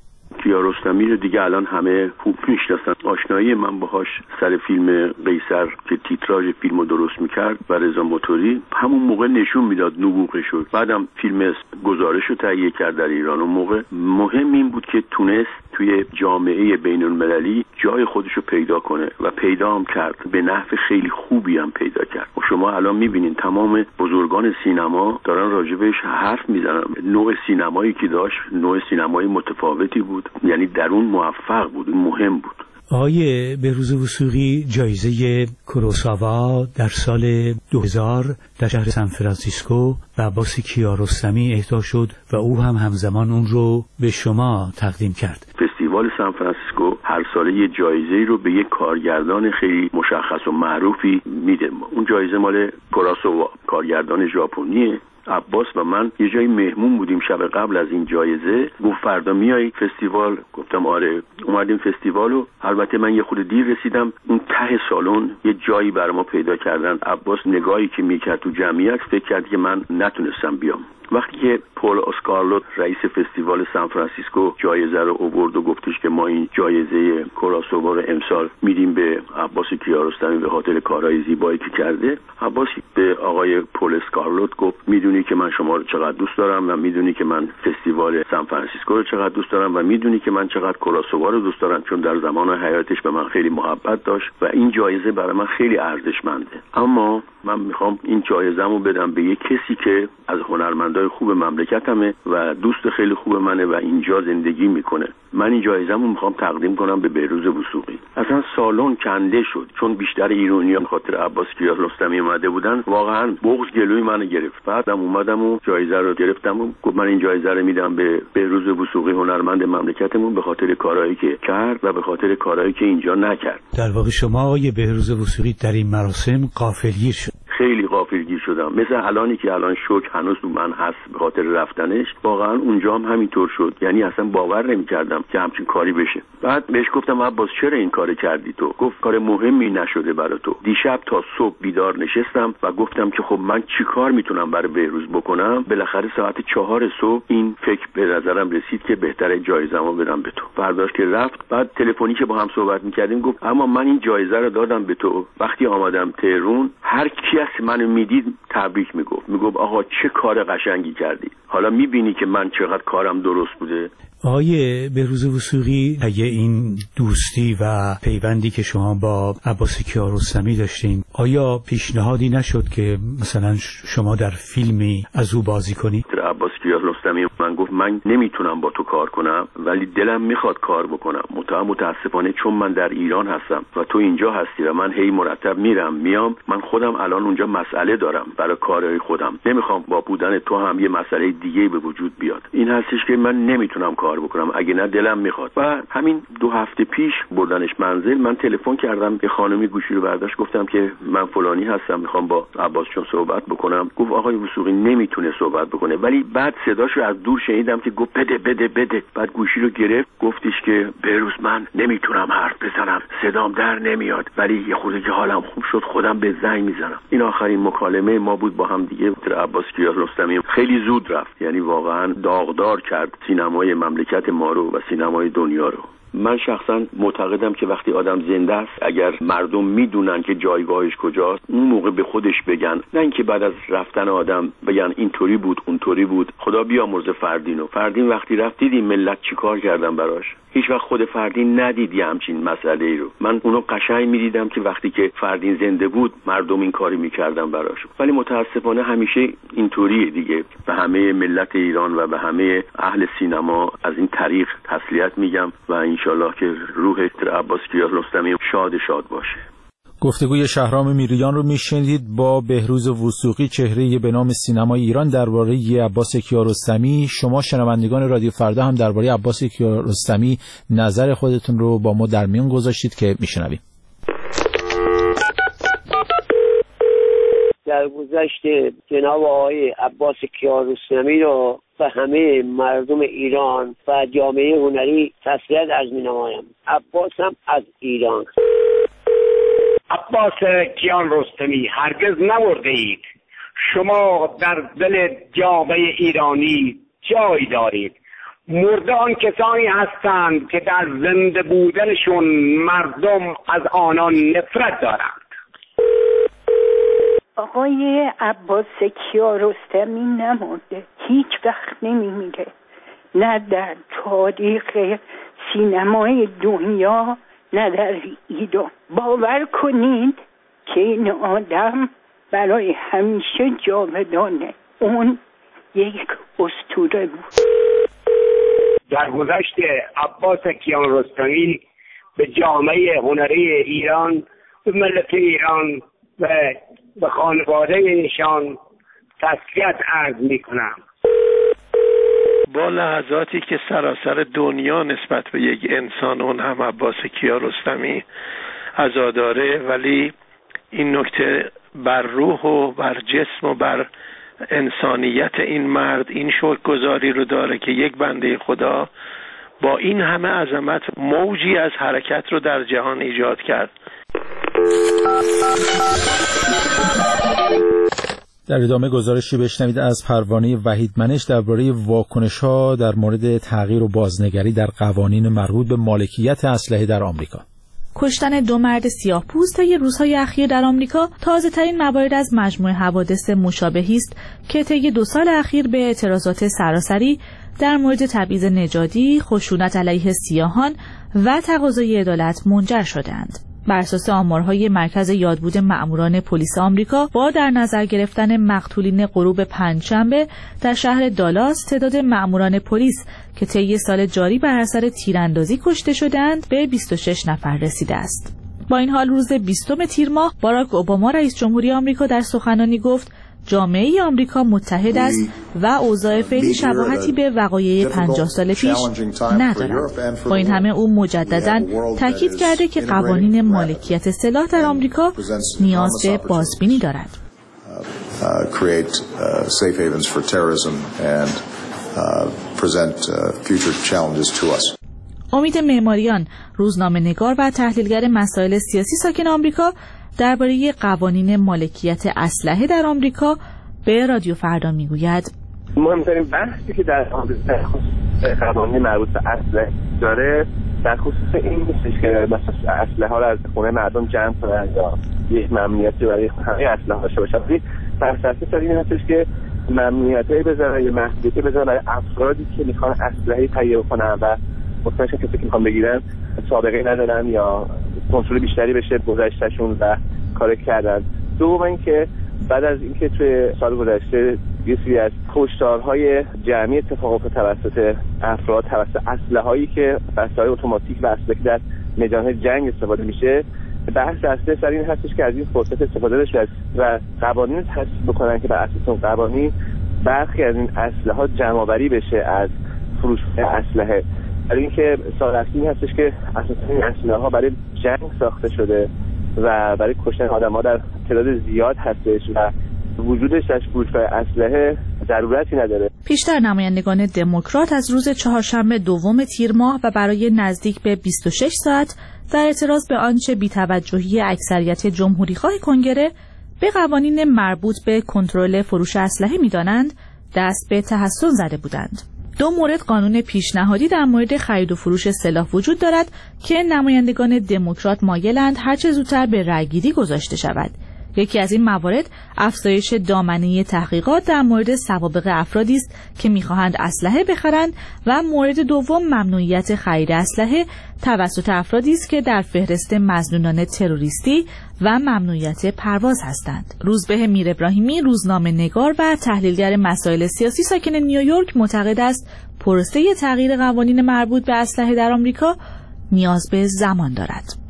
[SPEAKER 7] کیارستمی رو دیگه الان همه خوب میشناسن. آشنایی من باهاش سر فیلم قیصر که تیتراژ فیلمو درست میکرد و رضا موتوری همون موقع نشون میداد نبوغه شد. بعدم فیلم گزارش رو تهیه کرد در ایران. اون موقع مهم این بود که تونست توی جامعه بین المللی جای خودش رو پیدا کنه و پیدا هم کرد. به نحو خیلی خوبی هم پیدا کرد. و شما الان میبینین تمام بزرگان سینما دارن راجبش حرف میزنن. نوع سینمایی که داشت نوع سینمایی متفاوتی بود، یعنی در اون موفق بود، مهم بود.
[SPEAKER 18] آقای بهروز وثوقی، جایزه کوروساوا در سال 2000 در شهر سان فرانسیسکو به عباس کیارستمی اهدا شد و او هم همزمان اون رو به شما تقدیم کرد.
[SPEAKER 7] فستیوال سان فرانسیسکو هر ساله یه جایزه رو به یک کارگردان خیلی مشخص و معروفی میده. اون جایزه مال کوروساوا، کارگردان ژاپنیه. عباس و من یه جایی مهمون بودیم شب قبل از این جایزه. گفت فردا میای فستیوال؟ گفتم آره. اومدیم فستیوالو. البته من یه خورده دیر رسیدم. اون ته سالن یه جایی برای ما پیدا کردن. عباس نگاهی که میکرد تو جمعیت فکر کرد که من نتونستم بیام. وقتی که پول اسکارلوت رئیس فستیوال سان فرانسیسکو جایزه رو آورد و گفتش که ما این جایزه کوروساوا رو امسال میدیم به عباس کیارستمی به خاطر کارهای زیبایی که کرده، عباس به آقای پول اسکارلوت گفت میدونی که من شما رو چقدر دوست دارم و میدونی که من فستیوال سان فرانسیسکو رو چقدر دوست دارم و میدونی که من چقدر کوروساوا رو دوست دارم، چون در زمان حیاتش به من خیلی محبت داشت و این جایزه برای من خیلی ارزشمنده. اما من میخوام این جایزه‌مو بدم به یک کسی که از هنرمندای خوب مملکتمه و دوست خیلی خوب منه و اینجا زندگی میکنه. من این جایزه‌مو میخوام تقدیم کنم به بهروز وثوقی. اصلا سالن کنده شد، چون بیشتر ایرانیان خاطر عباس کیارستمی اومده بودن. واقعا بغض گلوی منو گرفت. بعدم اومدم و جایزه رو گرفتم و گفت من این جایزه رو میدم به بهروز وثوقی، هنرمند مملکتمون، به خاطر کارهایی که کرد و به خاطر کارهایی که اینجا نکرد.
[SPEAKER 18] در واقع شما آقای بهروز وثوقی در این مراسم غافلگیر شد.
[SPEAKER 7] خیلی غافلگیر شدم. مثل الانی که الان شوک هنوز تو من هست به خاطر رفتنش، واقعا اونجا هم همینطور شد. یعنی اصلا باور نمی‌کردم که همچین کاری بشه. بعد بهش گفتم عباس چرا این کارو کردی تو؟ گفت کار مهمی نشده برای تو. دیشب تا صبح بیدار نشستم و گفتم که خب من چی کار میتونم برای بهروز بکنم. بالاخره ساعت 4 صبح این فکر به نظرم رسید که بهتره جایزه‌مو بدم به تو. فرداش که رفت، بعد تلفنی که با هم صحبت می‌کردیم گفت اما من این جایزه رو دادم به تو. وقتی آمدم تهران هر کی منو میدید تبریک میگفت آقا چه کار قشنگی کردی. حالا میبینی که من چقدر کارم درست بوده.
[SPEAKER 18] آقای بهروز وثوقی، اگه این دوستی و پیوندی که شما با عباس کیارستمی داشتین، آیا پیشنهادی نشد که مثلا شما در فیلمی از او بازی کنی؟
[SPEAKER 7] عباس کیارستمی من گفت من نمیتونم با تو کار کنم ولی دلم میخواد کار بکنم. متاسفانه چون من در ایران هستم و تو اینجا هستی و من هی مرتب میام، من خودم الان اونجا مسئله دارم برای کارهای خودم. نمیخوام با بودن تو هم یه مسئله دیگه به وجود بیاد. این هستش که من نمیتونم کار بکنم، اگه نه دلم میخواد. و همین 2 هفته پیش بردنش منزل. من تلفن کردم به خانمی، گوشی رو برداشت، گفتم که من فلانی هستم میخوام با عباس جون صحبت بکنم. گفت آقای وثوقی نمیتونه صحبت بکنه. ولی بعد صداش رو از دور شنیدم که گفت بده. بعد گوشی رو گرفت، گفتش که بهروز من نمیتونم حرف بزنم، صدام در نمیاد، ولی یه خورده که حالم خوب شد خودم به زنگ میزنم. این آخرین مکالمه ما بود با هم دیگه. عباس کیارستمی خیلی زود رفت، یعنی واقعا داغدار کرد سینمای مملکت ما رو و سینمای دنیا رو. من شخصا معتقدم که وقتی آدم زنده است، اگر مردم میدونن که جایگاهش کجاست، اون موقع به خودش بگن، نه اینکه بعد از رفتن آدم بگن اینطوری بود اونطوری بود. خدا بیامرزه فردین وقتی رفت دیدی ملت چیکار کردن براش. هیچ وقت خود فردین ندیدی همچین مسئله رو. من اونو قشنگ میدیدم که وقتی که فردین زنده بود مردم این کاری میکردن براش. ولی متاسفانه همیشه اینطوریه دیگه. به همه ملت ایران و به همه اهل سینما از این طریق تسلیت میگم و انشالله که روح عباس کیارستمی شاد باشه.
[SPEAKER 1] گفتگوی شهرام میریان رو میشنید با بهروز وثوقی، چهره‌ای به نام سینمای ایران، درباره عباس کیارستمی. شما شنوندگان رادیو فردا هم درباره عباس کیارستمی نظر خودتون رو با ما در میان گذاشتید که میشنویم.
[SPEAKER 19] در گذشته جناب آقای عباس کیارستمی رو و همه مردم ایران و جامعه هنری تسلیت عرض می‌نمایم. عباس هم از ایران.
[SPEAKER 13] عباس کیارستمی هرگز نمرده اید. شما در دل جامعه ایرانی جای دارید. مرده آن کسانی هستند که در زنده بودنشون مردم از آنان نفرت دارند.
[SPEAKER 12] آقای عباس کیارستمی نمرده، هیچ وقت نمیمیره، نه در تاریخ سینمای دنیا نه در ایران. باور کنید که این آدم برای همیشه جاودانه. اون یک اسطوره بود.
[SPEAKER 13] در گذشته عباس کیارستمی به جامعه هنری ایران، به ملت ایران و به خانواده ایشان تسلیت عرض میکنم.
[SPEAKER 16] با لحظاتی که سراسر دنیا نسبت به یک انسان، اون هم عباس کیارستمی، عزا داره، ولی این نکته بر روح و بر جسم و بر انسانیت این مرد این شکرگزاری رو داره که یک بنده خدا با این همه عظمت موجی از حرکت رو در جهان ایجاد کرد.
[SPEAKER 1] در ادامه گزارشی بشنوید از پروانه وحیدمنش درباره واکنش‌ها در مورد تغییر و بازنگری در قوانین مربوط به مالکیت اسلحه در آمریکا.
[SPEAKER 20] کشتن 2 مرد سیاه‌پوست طی روزهای اخیر در آمریکا تازه‌ترین موارد از مجموعه حوادث مشابهی است که طی 2 سال اخیر به اعتراضات سراسری در مورد تبعیض نژادی، خشونت علیه سیاهان و تقاضای عدالت منجر شدند. بر اساس آمارهای مرکز یادبود مأموران پلیس آمریکا، با در نظر گرفتن مقتولین غروب پنجشنبه در شهر دالاس، تعداد مأموران پلیس که طی سال جاری بر اثر تیراندازی کشته شدند به 26 نفر رسیده است. با این حال روز 20 تیر ماه باراک اوباما رئیس جمهوری آمریکا در سخنرانی گفت جامعه آمریکا متحد است و اوضاع فعلی شباهتی به وقایع 50 سال پیش ندارد. با این همه او مجدداً تاکید کرده که قوانین مالکیت سلاح در آمریکا نیاز به بازبینی دارد. امید معماریان، روزنامه‌نگار و تحلیلگر مسائل سیاسی ساکن آمریکا، درباره قوانین مالکیت اسلحه در آمریکا به رادیو فردا میگوید:
[SPEAKER 21] مهمترین بحثی که در قوانین مربوط به اسلحه داره در خصوص این نیستش که مثلا اسلحه ها رو از خونه مردم جمع کنن یا یک ممنوعیتی برای همه اسلحه ها داشته باشن. بحثی سر این هستش که ممنوعیتی بذارن یا محدودیتی بذارن برای افرادی که میخوان اسلحه تهیه کنن و مطمئنشن کسی که میخوان بگیرن سابقه ندارن یا کنترل بیشتری بشه گذشتهشون و کار کردن. دوم اینکه بعد از اینکه توی سال گذشته یه سری از کشتارهای جمعی اتفاق افتاد توسط افراد توسط اسلحه‌ای که اسلحه اتوماتیک و اسلحه‌ای که در میدان جنگ استفاده میشه، بحث اصلی سر این هستش که از این فرصت استفاده بشه و قوانین تصویب بکنن که بر اساس اون قوانین برخی از این اسلحه‌ها جمع‌آوری بشه از فروش اسلحه. برای اینکه سال اصلی هستش که اساساً این اسلحه‌ها برای جنگ ساخته شده و برای کشتن آدم‌ها در تعداد زیاد هستش و وجودش در فروشگاه اسلحه ضرورتی نداره.
[SPEAKER 20] پیشتر نمایندگان دموکرات از روز چهارشنبه 2 تیر ماه و برای نزدیک به 26 ساعت در اعتراض به آنچه بی‌توجهی اکثریت جمهوری‌خواه کنگره به قوانین مربوط به کنترل فروش اسلحه می‌دانند، دست به تحسن زده بودند. 2 مورد قانون پیشنهادی در مورد خرید و فروش سلاح وجود دارد که نمایندگان دموکرات مایلند هرچه زودتر به رأیگیری گذاشته شود. یکی از این موارد افزایش دامنه تحقیقات در مورد سوابق افرادی است که می‌خواهند اسلحه بخرند و مورد دوم ممنوعیت خرید اسلحه توسط افرادی است که در فهرست مظنونان تروریستی و ممنوعیت پرواز هستند. روزبه میر ابراهیمی، روزنامه‌نگار و تحلیلگر مسائل سیاسی ساکن نیویورک، معتقد است پروسه تغییر قوانین مربوط به اسلحه در آمریکا نیاز به زمان دارد.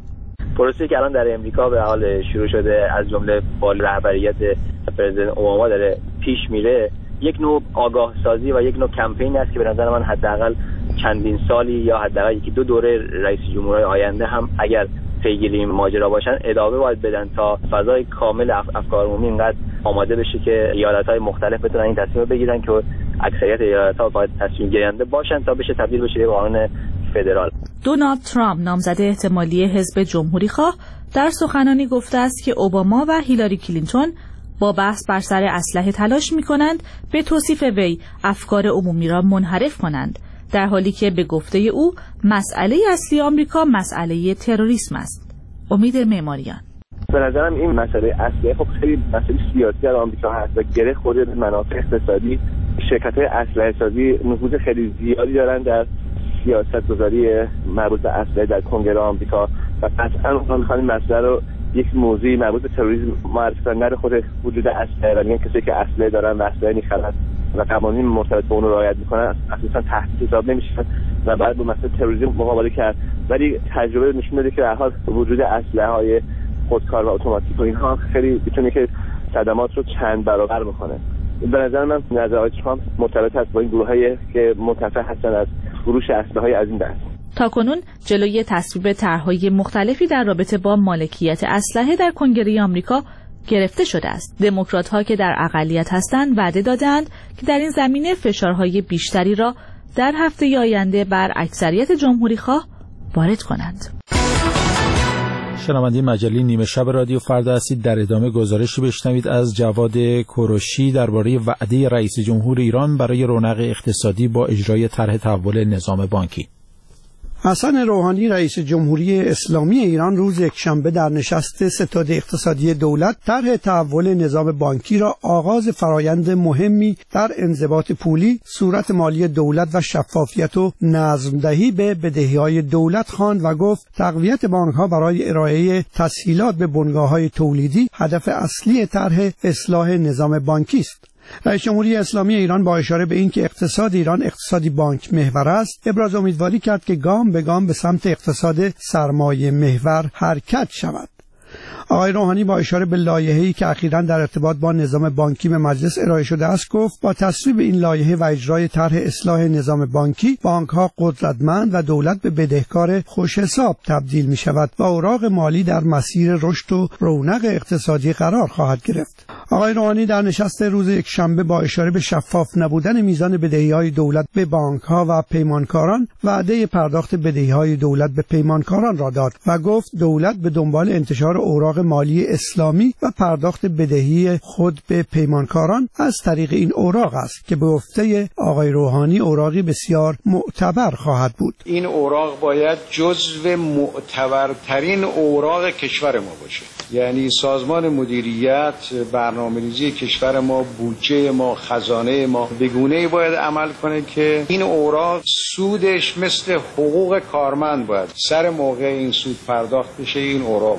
[SPEAKER 21] پروسه‌ای که الان در امریکا به حال شروع شده از جمله با رهبریت پرزیدنت اوباما داره پیش میره، یک نوع آگاه سازی و یک نوع کمپین است که به نظر من حداقل چندین سالی یا حداقل یکی دو دوره رئیس جمهورهای آینده هم اگر پیگیری این ماجرا باشن ادامه باید بدن تا فضای کامل افکار عمومی اینقدر آماده بشه که ایالت‌های مختلف بتونن این تصمیم بگیرن که اکثریت ایالت‌ها باید تصمیم گیرنده باشن تا بشه تبدیل بشه به قانون فدرال.
[SPEAKER 20] دونالد ترامپ نامزد احتمالی حزب جمهوری‌خواه در سخنانی گفته است که اوباما و هیلاری کلینتون با بحث بر سر اسلحه تلاش می‌کنند به توصیف وی افکار عمومی را منحرف کنند، در حالی که به گفته او مسئله اصلی آمریکا مسئله تروریسم است. امید معماریان:
[SPEAKER 21] به نظرم این مسئله اصلی خب خیلی مسئله سیاسی در آمریکا هست و گره خورده به منافع اقتصادی. شرکت‌های اسلحه سازی نفوذ خیلی زیادی دارن در سیاست‌گذاری مربوط به اسلحه در کنگره آمریکا و قطعاً اونها می‌خوان این مسئله رو یک موضوعی مربوط به تروریسم معرفی کنن، نه خود وجود اسلحه و میگن کسی که اسلحه دارن و اسلحه می‌خرن و قوانین مرتبط با اون رو رعایت می‌کنن اساساً تحت حساب نمی‌شن و بعد با مسئله تروریسم مقابله کرد. ولی تجربه نشون میده که در حال وجود اسلحه‌های خودکار و اتوماتیک و اینها خیلی میتونه که صدمات رو چند برابر بکنه. به نظر من نظرات ترامپ مرتبط است با این گروهایی که متفق هستن از فروش اسلحه‌های از این دست.
[SPEAKER 20] تاکنون جلوی تصویب طرح‌های مختلفی در رابطه با مالکیت اسلحه در کنگره آمریکا گرفته شده است. دموکرات‌ها که در اقلیت هستند وعده دادند که در این زمینه فشارهای بیشتری را در هفته آینده بر اکثریت جمهوری‌خواه وارد کنند.
[SPEAKER 1] شنونده مجله نیمه شب رادیو فردا هستید. در ادامه گزارشی بشنوید از جواد کوروشی درباره وعده رئیس جمهور ایران برای رونق اقتصادی با اجرای طرح تحول نظام بانکی.
[SPEAKER 3] حسن روحانی رئیس جمهوری اسلامی ایران روز یکشنبه در نشست ستاد اقتصادی دولت طرح تحول نظام بانکی را آغاز فرایند مهمی در انضباط پولی، صورت مالی دولت و شفافیت و نظم‌دهی به بدهی‌های دولت خواند و گفت تقویت بانک‌ها برای ارائه تسهیلات به بنگاه‌های تولیدی هدف اصلی طرح اصلاح نظام بانکی است. رئیس جمهوری اسلامی ایران با اشاره به اینکه اقتصاد ایران اقتصادی بانک محور است، ابراز امیدواری کرد که گام به گام به سمت اقتصاد سرمایه محور حرکت شود. آقای روحانی با اشاره به لایحه‌ای که اخیراً در ارتباط با نظام بانکی به مجلس ارائه شده است گفت با تصویب این لایحه و اجرای طرح اصلاح نظام بانکی، بانک‌ها قدرتمند و دولت به بدهکار خوش‌حساب تبدیل می‌شود و اوراق مالی در مسیر رشد و رونق اقتصادی قرار خواهد گرفت. آقای روحانی در نشست روز یکشنبه با اشاره به شفاف نبودن میزان بدهی‌های دولت به بانک‌ها و پیمانکاران، وعده پرداخت بدهی‌های دولت به پیمانکاران را داد و گفت دولت به دنبال انتشار اوراق مالی اسلامی و پرداخت بدهی خود به پیمانکاران از طریق این اوراق است که به گفته آقای روحانی اوراقی بسیار معتبر خواهد بود.
[SPEAKER 9] این اوراق باید جزو معتبرترین اوراق کشور ما باشه، یعنی سازمان مدیریت، برنامه‌ریزی کشور ما، بودجه ما، خزانه ما به گونه‌ای باید عمل کنه که این اوراق سودش مثل حقوق کارمند باید سر موقع این سود پرداخت بشه. این اوراق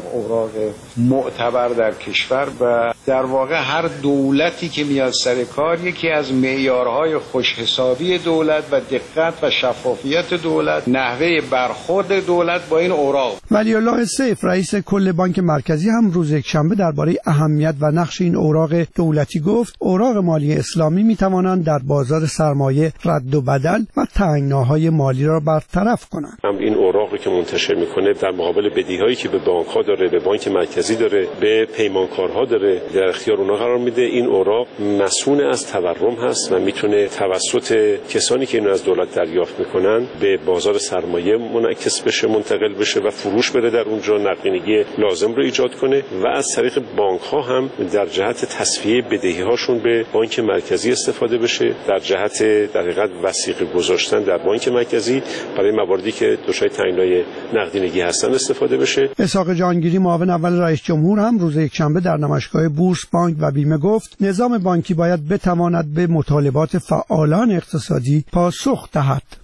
[SPEAKER 9] معتبر در کشور و در واقع هر دولتی که میاد سر کار یکی از معیارهای خوشحسابی دولت و دقت و شفافیت دولت، نحوه برخورد دولت با این اوراق.
[SPEAKER 3] ولی الله سیف رئیس کل بانک مرکزی هم روز یکشنبه درباره اهمیت و نقش این اوراق دولتی گفت اوراق مالی اسلامی میتوانند در بازار سرمایه رد و بدل و تنگناهای مالی را برطرف کنند.
[SPEAKER 22] هم این اوراقی که منتشر میکنه در مقابل بدهی‌هایی که به بانک‌ها داره، به بانک مرکزی داره، به پیمانکارها داره، در اختیار اونها قرار میده. این اوراق مسئول از تورم هست و میتونه توسط کسانی که اینو از دولت دریافت میکنن به بازار سرمایه منعکس بشه، منتقل بشه و فروش بده، در اونجا نقدینگی لازم رو ایجاد کنه و از طریق بانک‌ها هم در جهت تصفیه بدهی‌هاشون به بانک مرکزی استفاده بشه، در جهت در حقیقت وثیقه گذاشتن در بانک مرکزی برای مواردی که دچار تنگنای نقدینگی هستن استفاده بشه.
[SPEAKER 3] اسحاق جهانگیری معاون اول رئیس جمهور هم روز یکشنبه در نمایشگاه بورس، بانک و بیمه گفت نظام بانکی باید بتواند به مطالبات فعالان اقتصادی پاسخ دهد.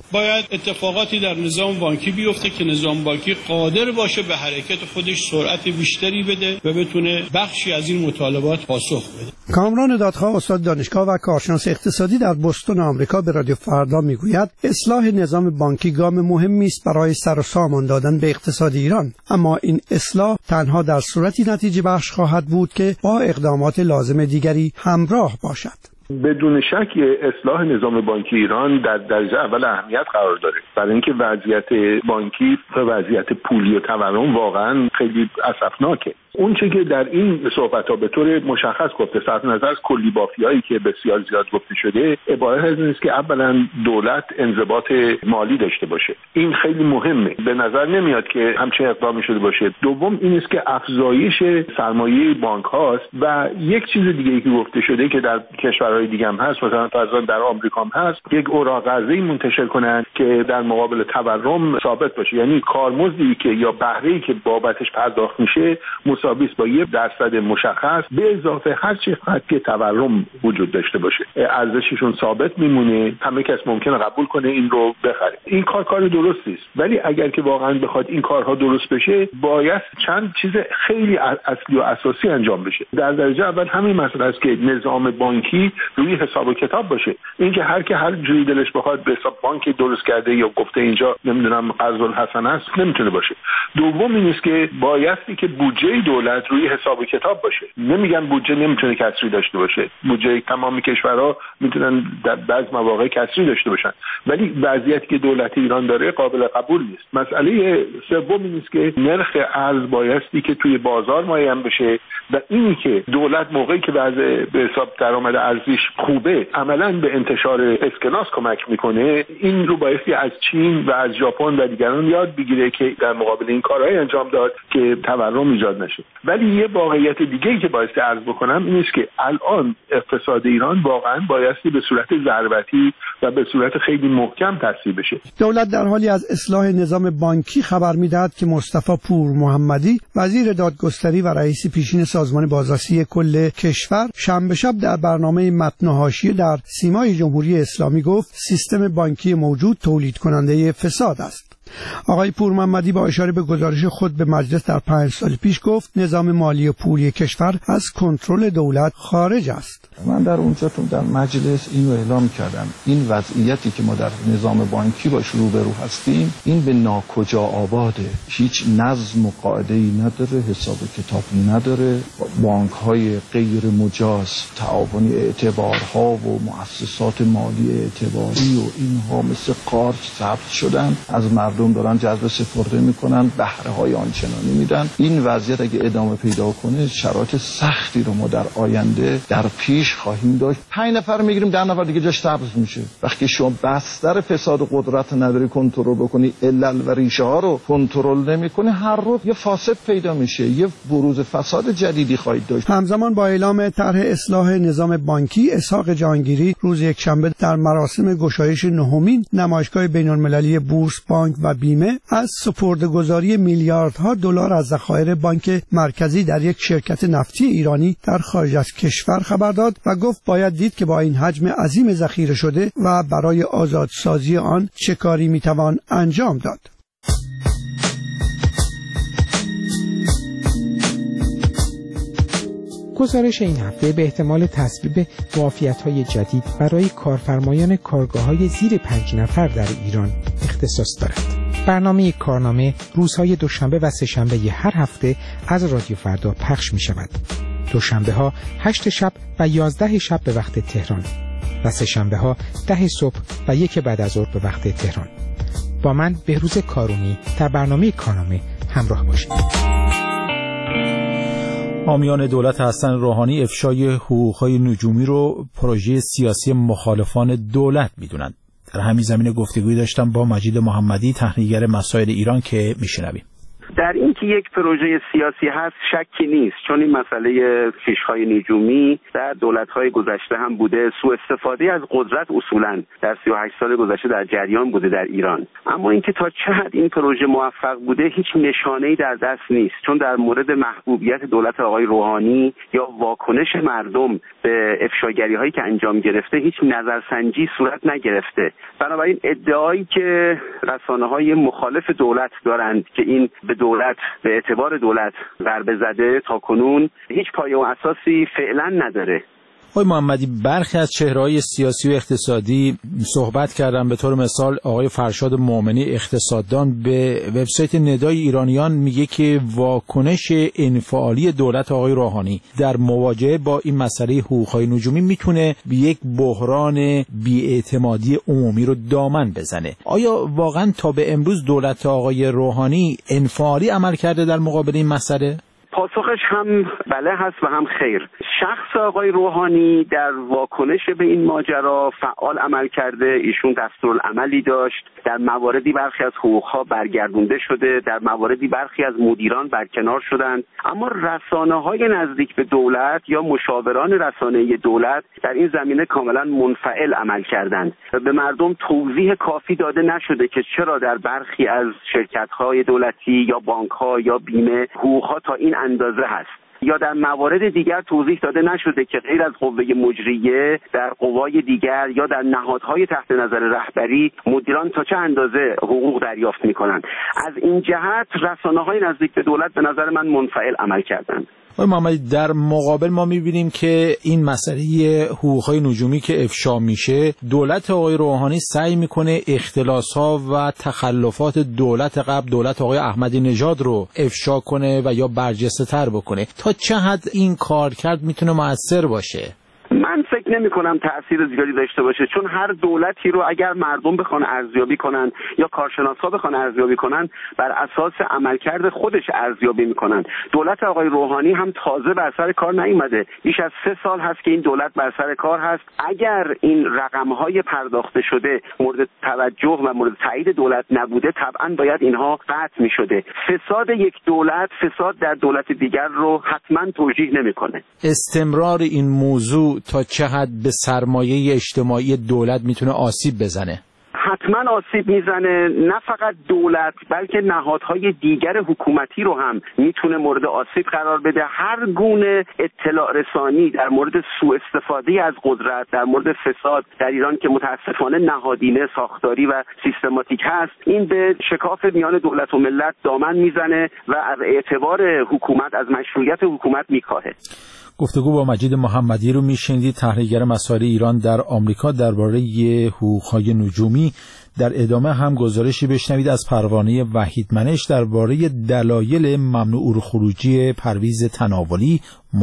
[SPEAKER 2] باید اتفاقاتی در نظام بانکی بیفته که نظام بانکی قادر باشه به حرکت خودش سرعت بیشتری بده و بتونه بخشی از این مطالبات پاسخ بده.
[SPEAKER 3] کامران دادخواه، استاد دانشگاه و کارشناس اقتصادی در بوستون آمریکا، به رادیو فردا میگوید اصلاح نظام بانکی گام مهمی است برای سر و سامان دادن به اقتصاد ایران، اما این اصلاح تنها در صورتی نتیجه بخش خواهد بود که با اقدامات لازم دیگری همراه باشد.
[SPEAKER 5] بدون شک اصلاح نظام بانکی ایران در درجه اول اهمیت قرار داره، برای اینکه وضعیت بانکی و وضعیت پولی و تورم واقعا خیلی اسفناکه. اون چه که در این صحبت‌ها به طور مشخص گفته، صرف نظر از کلی بافیایی که بسیار زیاد گفته شده، عبارت از این است که اولا دولت انضباط مالی داشته باشه. این خیلی مهمه. به نظر نمیاد که همچین اقدامی شده باشه. دوم این است که افزایش سرمایه بانک هاست و یک چیز دیگه‌ای که گفته شده که در کشورهای دیگه هم هست، مثلا فرضاً در آمریکا هم هست، یک اوراق قرضه‌ای منتشر کنن که در مقابل تورم ثابت باشه، یعنی کارمزدی که یا بهره‌ای که بابتش پرداخت میشه مساوی است با 1% مشخص به اضافه هر چقدر که تورم وجود داشته باشه، ارزششون ثابت میمونه، همه کس ممکنه قبول کنه این رو بخره. این کار درستی است، ولی اگر که واقعا بخواد این کارها درست بشه باید چند چیز خیلی اصلی و اساسی انجام بشه. در درجه اول همین مسئله است که نظام بانکی روی حساب و کتاب باشه. اینکه هر جوری دلش بخواد به حساب بانک درست کرده یا گفته اینجا نمیدونم قرض الحسنه است، نمیتونه باشه. دوم این است که بایستی که بودجه دولت روی حساب و کتاب باشه. نمیگم بودجه نمیتونه کسری داشته باشه، بودجه تمام کشورها میتونن در بعض مواقع کسری داشته باشن، ولی وضعیتی که دولت ایران داره قابل قبول نیست. مسئله سوم این است که نرخ ارز بایستی که توی بازار معین بشه و اینی که دولت موقعی که وضع به حساب درآمد ارزیش خوبه عملاً به انتشار اسکناس کمک میکنه، این رو بایستی از چین و از ژاپن و دیگران یاد بگیره که در مقابل این کارهای انجام داد که تورم ایجاد نشه. ولی یه واقعیت دیگه‌ای که بایستی عرض بکنم این است که الان اقتصاد ایران واقعاً بایستی به صورت ضربتی و به صورت خیلی محکم تصحیح بشه.
[SPEAKER 3] دولت در حالی از اصلاح نظام بانکی خبر می‌دهد که مصطفی پور محمدی، وزیر دادگستری و رئیس پیشین سازمان بازرسی کل کشور، شنبه شب در برنامه متن حاشیه در سیمای جمهوری اسلامی گفت سیستم بانکی موجود تولید کننده فساد است. آقای پور محمدی با اشاره به گزارش خود به مجلس در 5 سال پیش گفت نظام مالی و پولی کشور از کنترل دولت خارج است.
[SPEAKER 23] من در اونجا در مجلس اینو اعلام کردم، این وضعیتی که ما در نظام بانکی باش روبرو هستیم این به ناکجا آباده، هیچ نظم و قاعده‌ای نداره، حساب کتابی نداره، بانک‌های غیر مجاز، تعاونی اعتبارها و مؤسسات مالی اعتباری و اینها مثل قارچ ثبت شدن، از مردم دارن جذب سپرده میکنن، بهره‌های آنچنانی میدن. این وضعیت اگه ادامه پیدا کنه شرایط سختی رو ما در آینده در پیش خواهیم داشت. 5 نفر میگیریم 10 نفر دیگه جاش سبز میشه. وقتی شما بستر فساد و قدرت نداری کنترل بکنی، علل و ریشه ها رو کنترل نمیکنی، هر روز یه فاسد پیدا میشه، یه بروز فساد جدیدی خواهید داشت.
[SPEAKER 3] همزمان با اعلام طرح اصلاح نظام بانکی، اسحاق جهانگیری روز یکشنبه در مراسم گشایش 9مین نمایشگاه بین‌المللی بورس، بانک و بیمه از سپرده‌گذاری میلیاردها دلار از ذخایر بانک مرکزی در یک شرکت نفتی ایرانی در خارج از کشور خبر داد و گفت باید دید که با این حجم عظیم ذخیره شده و برای آزادسازی آن چه کاری میتوان انجام داد.
[SPEAKER 24] گزارش این هفته به احتمال تصویب معافیت‌های جدید برای کارفرمایان کارگاه‌های زیر 5 نفر در ایران اختصاص دارد. برنامه کارنامه روزهای دوشنبه و سه‌شنبه هر هفته از رادیو فردا پخش می شود. دوشنبه ها 8 شب و 11 شب به وقت تهران و سه‌شنبه ها 10 صبح و 1 بعد از ظهر به وقت تهران. با من بهروز کارونی در برنامه کارنامه همراه باشید.
[SPEAKER 1] حامیان دولت حسن روحانی افشای حقوق‌های نجومی رو پروژه سیاسی مخالفان دولت می‌دونند. در همین زمینه گفتگویی داشتم با مجید محمدی، تحلیلگر مسائل ایران، که میشنویم.
[SPEAKER 13] در این که یک پروژه سیاسی هست شکی نیست، چون این مسئله فیش‌های نجومی در دولت‌های گذشته هم بوده، سوء استفاده از قدرت اصولاً در 38 سال گذشته در جریان بوده در ایران. اما اینکه تا چه حد این پروژه موفق بوده هیچ نشانه‌ای در دست نیست، چون در مورد محبوبیت دولت آقای روحانی یا واکنش مردم به افشاگری‌هایی که انجام گرفته هیچ نظرسنجی صورت نگرفته. بنابراین ادعایی که رسانه‌های مخالف دولت دارند که این به دولت، به اعتبار دولت ضربه زده، تا کنون هیچ پایه و اساسی فعلا نداره.
[SPEAKER 1] آقای محمدی، برخی از چهره‌های سیاسی و اقتصادی صحبت کردن، به طور مثال آقای فرشاد مومنی اقتصاددان به وبسایت ندای ایرانیان میگه که واکنش انفعالی دولت آقای روحانی در مواجهه با این مسئله حقوق‌های نجومی میتونه به یک بحران بی‌اعتمادی عمومی رو دامن بزنه. آیا واقعا تا به امروز دولت آقای روحانی انفعالی عمل کرده در مقابل این مسئله؟
[SPEAKER 13] پاسخش هم بله هست و هم خیر. شخص آقای روحانی در واکنش به این ماجرا فعال عمل کرده. ایشون دستورالعملی داشت، در مواردی برخی از حقوقها برگردونده شده، در مواردی برخی از مدیران برکنار شدند، اما رسانه‌های نزدیک به دولت یا مشاوران رسانه‌ای دولت در این زمینه کاملا منفعل عمل کردند. به مردم توضیح کافی داده نشده که چرا در برخی از شرکت‌های دولتی یا بانک‌ها یا بیمه حقوقها تا این اندازه هست، یا در موارد دیگر توضیح داده نشده که غیر از قوه مجریه در قوای دیگر یا در نهادهای تحت نظر رهبری مدیران تا چه اندازه حقوق دریافت می‌کنند. از این جهت رسانه‌های نزدیک به دولت به نظر من منفعل عمل کردند.
[SPEAKER 1] آقای محمدی، در مقابل ما می‌بینیم که این مسئله حقوق‌های نجومی که افشا میشه، دولت آقای روحانی سعی میکنه اختلاس‌ها و تخلفات دولت قبل، دولت آقای احمدی نژاد رو افشا کنه و یا برجسته‌تر بکنه. تا چه حد این کارکرد میتونه مؤثر باشه؟
[SPEAKER 13] من فکر نمی کنم تأثیر زیادی داشته باشه، چون هر دولتی رو اگر مردم بخوان ارزیابی کنن یا کارشناسا بخوان ارزیابی کنن بر اساس عملکرد خودش ارزیابی میکنن. دولت آقای روحانی هم تازه بر سر کار نیامده، بیش از 3 سال هست که این دولت بر سر کار هست. اگر این رقم‌های پرداخته شده مورد توجه و مورد تایید دولت نبوده، طبعا باید اینها قطع میشده. فساد یک دولت فساد در دولت دیگر رو حتما توجیه نمیکنه.
[SPEAKER 1] استمرار این موضوع تا چه حد به سرمایه اجتماعی دولت میتونه آسیب بزنه؟
[SPEAKER 13] حتما آسیب میزنه. نه فقط دولت بلکه نهادهای دیگر حکومتی رو هم میتونه مورد آسیب قرار بده. هر گونه اطلاع رسانی در مورد سوء استفاده از قدرت، در مورد فساد در ایران که متاسفانه نهادینه، ساختاری و سیستماتیک هست، این به شکاف میان دولت و ملت دامن میزنه و از اعتبار حکومت، از مشروعیت حکومت میکاهه.
[SPEAKER 1] گفتگو با مجید محمدی رو میشنیدید، تحلیلگر مسائل ایران در آمریکا درباره حقوق‌های نجومی. در ادامه هم گزارشی بشنوید از پروانه وحیدمنش درباره دلایل ممنوع خروجی پرویز تناولی،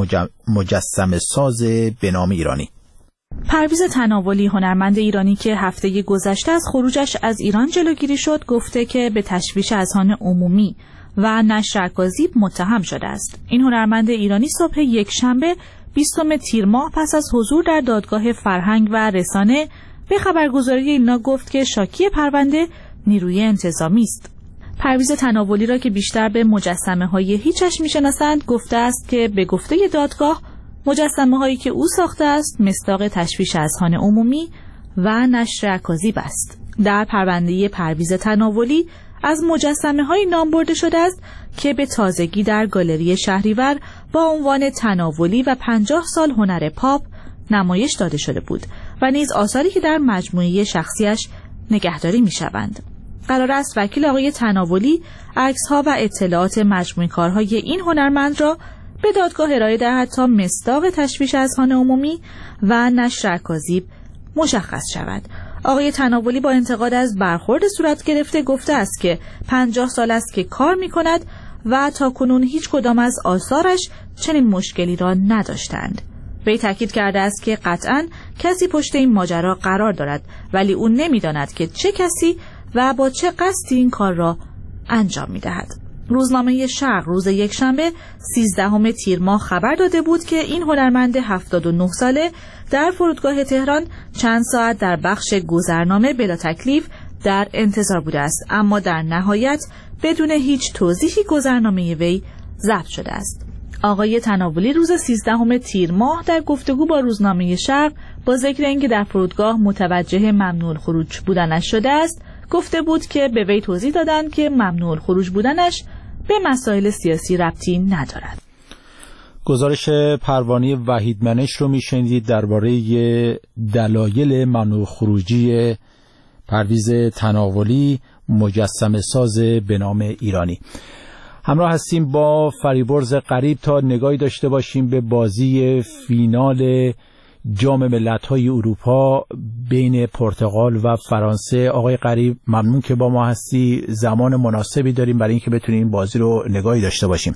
[SPEAKER 1] مجسمه ساز به نام ایرانی.
[SPEAKER 20] پرویز تناولی، هنرمند ایرانی که هفته گذشته از خروجش از ایران جلوگیری شد، گفته که به تشویش اذهان عمومی و نشر اکاذیب متهم شده است. این هنرمند ایرانی صبح یکشنبه 20 تیر ماه پس از حضور در دادگاه فرهنگ و رسانه به خبرگزاری ایلنا گفت که شاکی پرونده نیروی انتظامی است. پرویز تناولی را که بیشتر به مجسمه‌های هیچش می‌شناسند گفته است که به گفته دادگاه مجسمه‌هایی که او ساخته است مصداق تشویش اذهان عمومی و نشر اکاذیب است. در پرونده پرویز تناولی از مجسمه‌های نام برده شده است که به تازگی در گالری شهریور با عنوان تناولی و 50 سال هنر پاپ نمایش داده شده بود و نیز آثاری که در مجموعه شخصیش نگهداری می‌شوند. قرار است وکیل آقای تناولی عکس‌ها و اطلاعات مجموعه کارهای این هنرمند را به دادگاه ارائه دهد تا مصداق تشویش اذهان عمومی و نشر اکاذیب مشخص شود. آقای تناولی با انتقاد از برخورد صورت گرفته گفته است که 50 سال است که کار می‌کند و تاکنون هیچ کدام از آثارش چنین مشکلی را نداشتند. وی تاکید کرده است که قطعاً کسی پشت این ماجرا قرار دارد، ولی او نمی‌داند که چه کسی و با چه قصدی این کار را انجام می‌دهد. روزنامه شرق روز یکشنبه 13 تیر ماه خبر داده بود که این هنرمند 79 ساله در فرودگاه تهران چند ساعت در بخش گذرنامه بلا تکلیف در انتظار بوده است، اما در نهایت بدون هیچ توضیحی گذرنامه وی ضبط شده است. آقای تناولی روز 13 تیر ماه در گفتگو با روزنامه شرق با ذکر اینکه در فرودگاه متوجه ممنوع الخروج بودنش شده است، گفته بود که به وی توضیح دادند که ممنوع الخروج بودنش به مسائل سیاسی ربطی ندارد.
[SPEAKER 1] گزارش پروانه وحیدمنش رو میشنید درباره دلایل ممنوع خروجی پرویز تناولی، مجسمه ساز به نام ایرانی. همراه هستیم با فریبرز غریب تا نگاهی داشته باشیم به بازی فینال جام ملت‌های اروپا بین پرتغال و فرانسه. آقای غریب ممنون که با ما هستی. زمان مناسبی داریم برای اینکه بتونیم این بازی رو نگاهی داشته باشیم.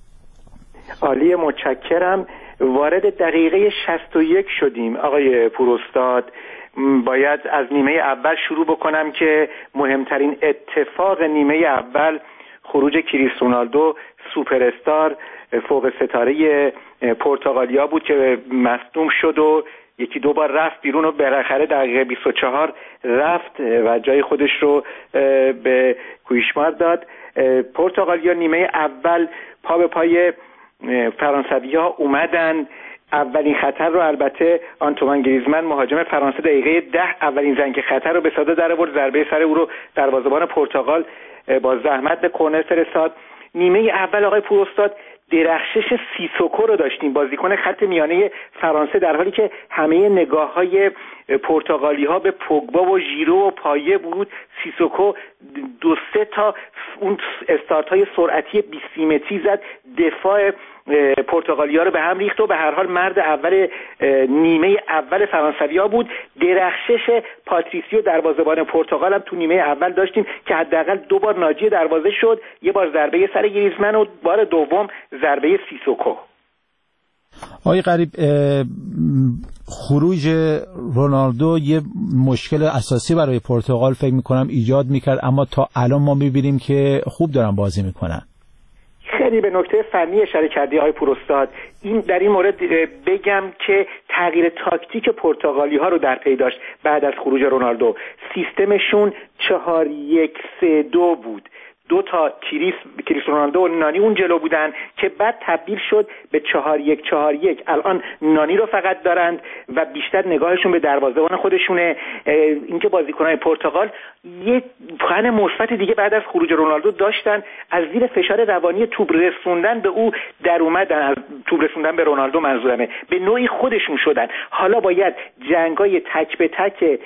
[SPEAKER 4] عالی، متشکرم. وارد دقیقه 61 شدیم آقای پوراستاد. باید از نیمه اول شروع بکنم که مهمترین اتفاق نیمه اول خروج کریستیانو رونالدو سوپر استار فوق ستاره پرتغالیا بود که مصدوم شد و یکی دو بار رفت بیرون و بالاخره دقیقه 24 رفت و جای خودش رو به کویشمار داد. پرتغالیا نیمه اول پا به پای فرانسوی‌ها اومدن. اولین خطر رو البته آنتوان گریزمان مهاجم فرانسه دقیقه 10 اولین زنگ خطر رو به ساده در آورد، ضربه سر او رو دروازه‌بان پرتغال با زحمت به کرنر فرستاد. نیمه اول آقای پوراستاد درخشش سیسوکو رو داشتیم، بازیکن خط میانه فرانسه، در حالی که همه نگاه‌های پرتغالی‌ها به پوگبا و ژیرو و پایه بود. سیسوکو 2-3 تا اون استارت‌های سرعتی 20 متری زد، دفاع پرتغالیا رو به هم ریخت و به هر حال مرد اول نیمه اول فرانسوی‌ها بود. درخشش پاتریسیو دروازه‌بان پرتغال هم تو نیمه اول داشتیم که حداقل 2 بار ناجی دروازه شد، یه بار ضربه سر گریزمان و بار دوم ضربه سیسوکو.
[SPEAKER 1] آقای غریب، خروج رونالدو یه مشکل اساسی برای پرتغال فکر می‌کنم ایجاد می‌کرد، اما تا الان ما می‌بینیم که خوب دارن بازی می‌کنن.
[SPEAKER 4] خیلی به نکته فنی اشاره کردی آقای پوراستاد. این در این مورد بگم که تغییر تاکتیک پرتغالی ها رو در پی داشت بعد از خروج رونالدو. سیستمشون 4-1-3-2 بود. 2 تا کریستیانو رونالدو و نانی اون جلو بودن که بعد تبدیل شد به 4-1-4-1. الان نانی رو فقط دارند و بیشتر نگاهشون به دروازه‌بان خودشونه. اینکه بازیکنان پرتغال یه پوان مثبت دیگه بعد از خروج رونالدو داشتن، از زیر فشار روانی توپ رسوندن به او در اومدن، از توپ رسوندن به رونالدو منظورمه، به نوعی خودشون شدن. حالا باید جنگای تک به تک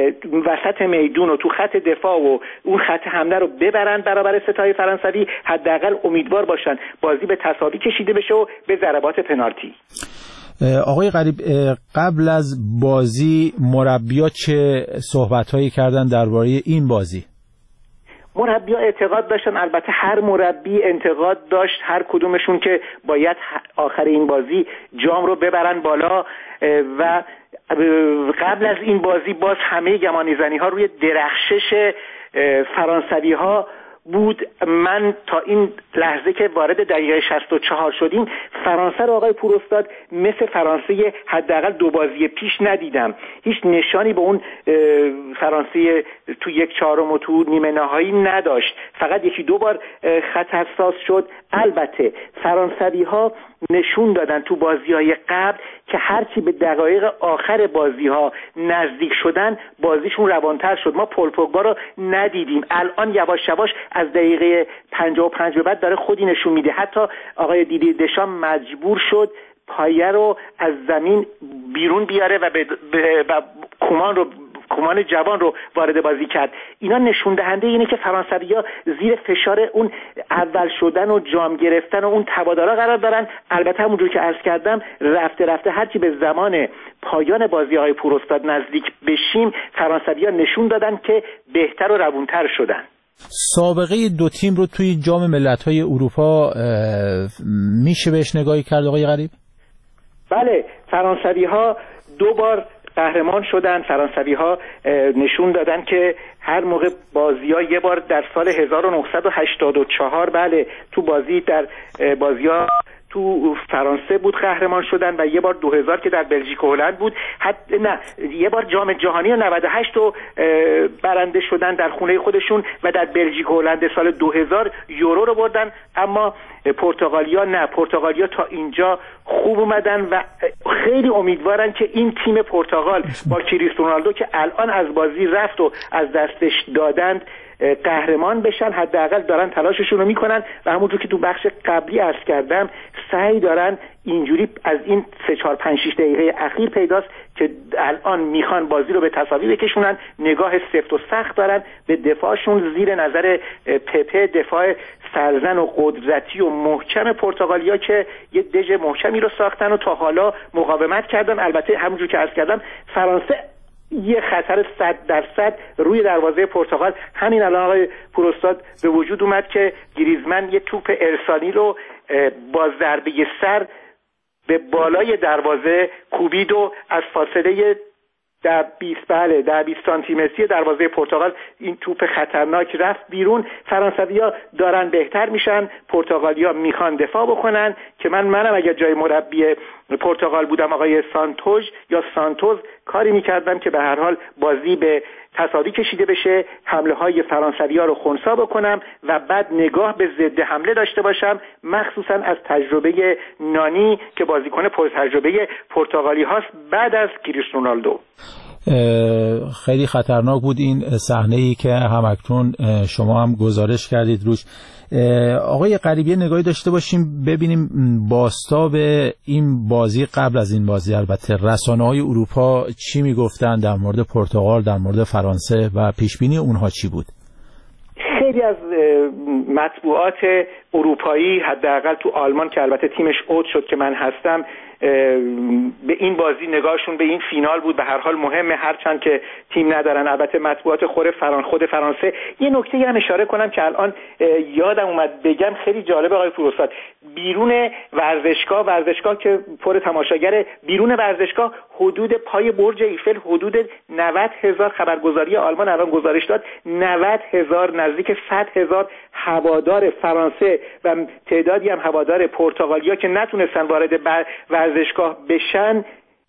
[SPEAKER 4] وسط میدون و تو خط دفاع و اون خط حمله رو ببرن برابر ستای فرانسوی، حداقل امیدوار باشن بازی به تساوی کشیده بشه و به ضربات پنالتی.
[SPEAKER 1] آقای غریب، قبل از بازی مربی‌ها چه صحبت‌هایی کردن درباره این بازی؟
[SPEAKER 4] مربی‌ها اعتقاد داشتن، البته هر مربی انتقاد داشت، هر کدومشون که باید آخر این بازی جام رو ببرن بالا و قبل از این بازی باز همه گمانه‌زنی‌ها روی درخشش فرانسوی‌ها بود. من تا این لحظه که وارد دقیقه 64 شدیم فرانسه رو آقای پوراستاد مثل فرانسه حداقل 2 بازی پیش ندیدم. هیچ نشانی به اون فرانسه تو 1/4 و تو نیمه نهایی نداشت، فقط 1-2 بار خط حساس شد. البته فرانسوی ها نشون دادن تو بازی‌های قبل که هرچی به دقایق آخر بازی‌ها نزدیک شدن بازیشون روانتر شد. ما پول پوگبا رو ندیدیم، الان یواش یواش از دقیقه 55 به بعد داره خودی نشون میده. حتی آقای دیدی دشام مجبور شد پایه رو از زمین بیرون بیاره و کومان جوان رو وارد بازی کرد. اینا نشون دهنده اینه که فرانسوی‌ها زیر فشار اون اول شدن و جام گرفتن و اون تبادل‌ها قرار دارن. البته همونجور که عرض کردم رفته رفته هرچی به زمان پایان بازی‌های پوراستاد نزدیک بشیم فرانسوی‌ها نشون دادن که بهتر و روونتر شدن.
[SPEAKER 1] سابقه 2 تیم رو توی جام ملت‌های اروپا میشه بهش نگاهی کرد آقای غریب؟
[SPEAKER 4] بله، فرانسوی‌ها 2 بار قهرمان شدن. فرانسوی‌ها نشون دادن که هر موقع بازی‌ها، یه بار در سال 1984 بله تو بازی در بازی‌ها تو فرانسه بود قهرمان شدن و یه بار 2000 که در بلژیک و هلند بود، یه بار جام جهانی 98 رو برنده شدن در خونه خودشون و در بلژیک و هلند سال 2000 یورو رو بردن. اما پرتغالیا تا اینجا خوب اومدن و خیلی امیدوارن که این تیم پرتغال با کریستیانو رونالدو که الان از بازی رفت و از دستش دادند قهرمان بشن. حداقل دارن تلاششون رو میکنن و همونجور که تو بخش قبلی عرض کردم سعی دارن اینجوری از این 3-4-5-6 دقیقه اخیر پیداست که الان میخوان بازی رو به تساوی بکشونن. نگاه سفت و سخت دارن به دفاعشون زیر نظر پپه، دفاع سرزن و قدرتی و محکم پرتغالیا که یه دژ محکمی رو ساختن و تا حالا مقاومت کردن. البته همونجور که عرض کردم فرانسه یه خطر 100% روی دروازه پرتغال همین الان آقای پوراستاد به وجود اومد که گریزمن یه توپ ارسالی رو با ضربه سر به بالای دروازه کوبید و از فاصله در 20 سانتی متری دروازه پرتغال این توپ خطرناک رفت بیرون. فرانسوی‌ها دارن بهتر میشن، پرتغالیا میخوان دفاع بکنن که منم اگر جای مربی پرتغال بودم آقای سانتوز کاری میکردم که به هر حال بازی به تساوی کشیده بشه، حمله های فرانسوی‌ها رو خنثی بکنم و بعد نگاه به ضد حمله داشته باشم، مخصوصا از تجربه نانی که بازیکن پرتجربه پرتغالی هاست بعد از کریستیانو رونالدو.
[SPEAKER 1] خیلی خطرناک بود این صحنه‌ای که همکنون شما هم گزارش کردید روش. آقای غریبی نگاهی داشته باشیم ببینیم بازتاب این بازی قبل از این بازی، البته رسانه‌های اروپا چی میگفتن در مورد پرتغال، در مورد فرانسه و پیشبینی اونها چی بود؟
[SPEAKER 4] خیلی از مطبوعات اروپایی حداقل تو آلمان که البته تیمش اوت شد که من هستم به این بازی نگاهشون به این فینال بود. به هر حال مهمه هرچند که تیم ندارن. البته مطبوعات خود فرانسه یه نکته هم اشاره کنم که الان یادم اومد بگم خیلی جالب آقای پوراستاد، بیرون ورزشگاه که پر تماشاگر، بیرون ورزشگاه حدود پای برج ایفل حدود 90,000 خبرگزاری آلمان الان گزارش داد 90,000 نزدیک 100,000 هوادار فرانسه و تعدادی هم هوادار پرتغالیا که نتونستن وارد ورزشگاه بشن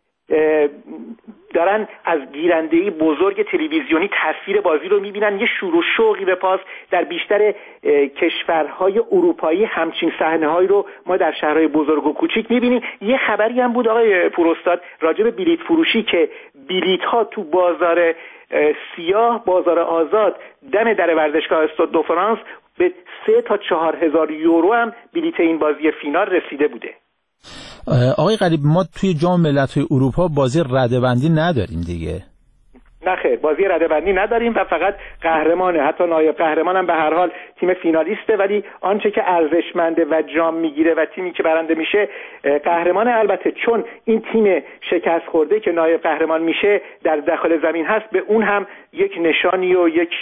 [SPEAKER 4] دارن از گیرنده‌ای بزرگ تلویزیونی تصویر بازی رو میبینن. یه شور و شوقی به پاس در بیشتر کشورهای اروپایی همچین صحنه‌هایی رو ما در شهرهای بزرگ و کوچیک میبینیم. یه خبری هم بود آقای پوراستاد راجع به بلیط فروشی که بلیط‌ها تو بازار سیاه، بازار آزاد دم در ورزشگاه استاد دو فرانس به 3 تا 4,000 یورو هم بلیط این بازی فینال رسیده بوده.
[SPEAKER 1] آقای غریب ما توی جام ملت‌های اروپا بازی رده‌بندی نداریم دیگه.
[SPEAKER 4] نه خیر، بازی رده‌بندی نداریم و فقط قهرمانه، حتی نایب قهرمان هم به هر حال تیم فینالیسته، ولی آنچه که ارزشمنده و جام میگیره و تیمی که برنده میشه قهرمانه. البته چون این تیم شکست خورده که نایب قهرمان میشه در داخل زمین هست، به اون هم یک نشانی و یک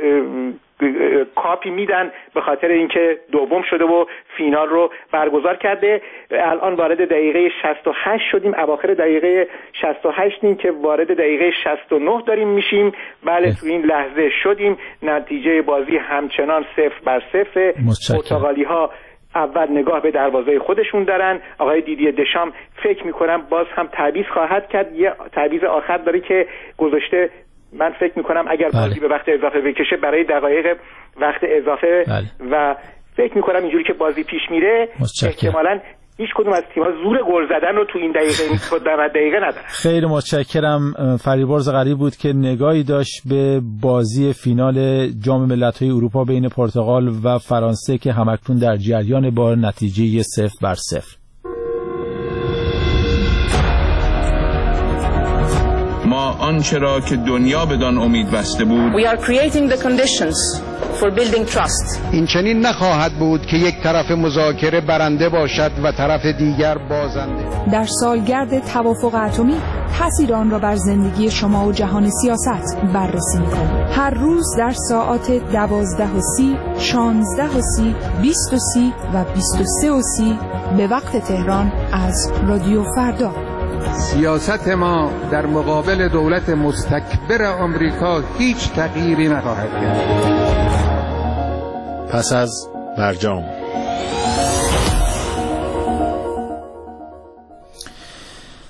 [SPEAKER 4] کاپی میدن به خاطر اینکه دوم شده و فینال رو برگزار کرده. الان وارد دقیقه 68 شدیم، اواخر دقیقه 68 نیم که وارد دقیقه 69 داریم میشیم. بله تو این لحظه شدیم. نتیجه بازی همچنان 0-0. پرتغالی ها اول نگاه به دروازه خودشون دارن. آقای دیدیه دشام فکر میکنم باز هم تعویض خواهد کرد. یه تعویض آخر داره که گذاشته، من فکر میکنم اگر بازی به وقت اضافه بکشه برای دقایق وقت اضافه و فکر میکنم اینجوری که بازی پیش میره احتمالاً هیچ کدوم از تیم‌ها زور گل زدن رو تو این دقیقه ندارن.
[SPEAKER 1] خیلی متشکرم. فریبرز غریب بود که نگاهی داشت به بازی فینال جام ملت‌های اروپا بین پرتغال و فرانسه که همکنون در جریان با نتیجه 0-0.
[SPEAKER 8] ما آنچه را که دنیا بدان امید بسته بود
[SPEAKER 10] We are creating the conditions for building trust.
[SPEAKER 11] این چنین نخواهد بود که یک طرف مذاکره برنده باشد و طرف دیگر بازنده.
[SPEAKER 14] در سالگرد توافق اتمی تأثیر آن را بر زندگی شما و جهان سیاست بررسی می‌کنیم. هر روز در ساعات 12:30، 16:30، 20:30 و 23:30 به وقت تهران از رادیو فردا.
[SPEAKER 11] سیاست ما در مقابل دولت مستکبر آمریکا هیچ تغییری نخواهد کرد.
[SPEAKER 25] پس از برجام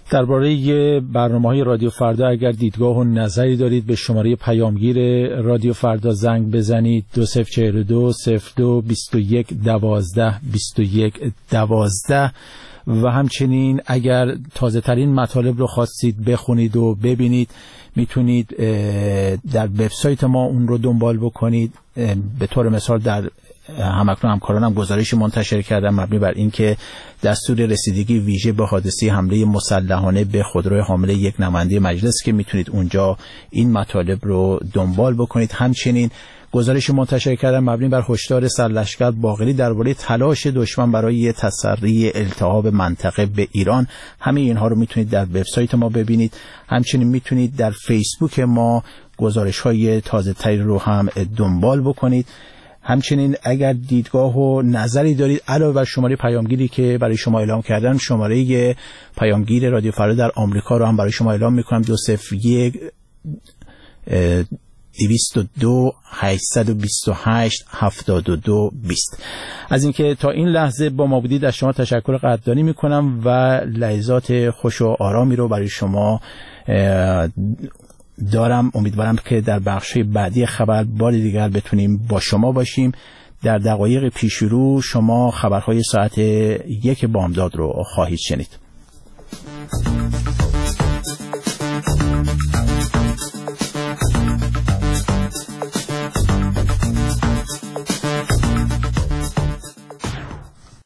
[SPEAKER 1] درباره برنامه‌های رادیو فردا اگر دیدگاه و نظری دارید به شماره پیامگیر رادیو فردا زنگ بزنید 2042 02 21 12 21 12 و همچنین اگر تازه ترین مطالب رو خواستید بخونید و ببینید میتونید در وبسایت ما اون رو دنبال بکنید. به طور مثال در همکنون همکارانم گزارشی منتشر کردم مبنی بر اینکه دستور رسیدگی ویژه به حادثه حمله مسلحانه به خودروی حامل یک نماینده مجلس که میتونید اونجا این مطالب رو دنبال بکنید. همچنین گزارشی منتشر کردم مبنی بر هشدار سرلشکر باقری درباره تلاش دشمن برای تسری التهاب منطقه به ایران. همه اینها رو میتونید در وبسایت ما ببینید. همچنین میتونید در فیسبوک ما گزارش‌های تازه‌تری رو هم دنبال بکنید. همچنین اگر دیدگاه و نظری دارید علاوه بر شماره پیامگیری که برای شما اعلام کردم، شماره پیامگیر رادیو فردا در آمریکا رو هم برای شما اعلام میکنم 201 202 828 72 20. از اینکه تا این لحظه با ما بودید از شما تشکر قدردانی میکنم و لحظات خوش و آرامی رو برای شما دارم. امیدوارم که در بخش بعدی خبر بار دیگر بتونیم با شما باشیم. در دقایق پیش رو شما خبرهای ساعت 1 بامداد رو خواهید شنید.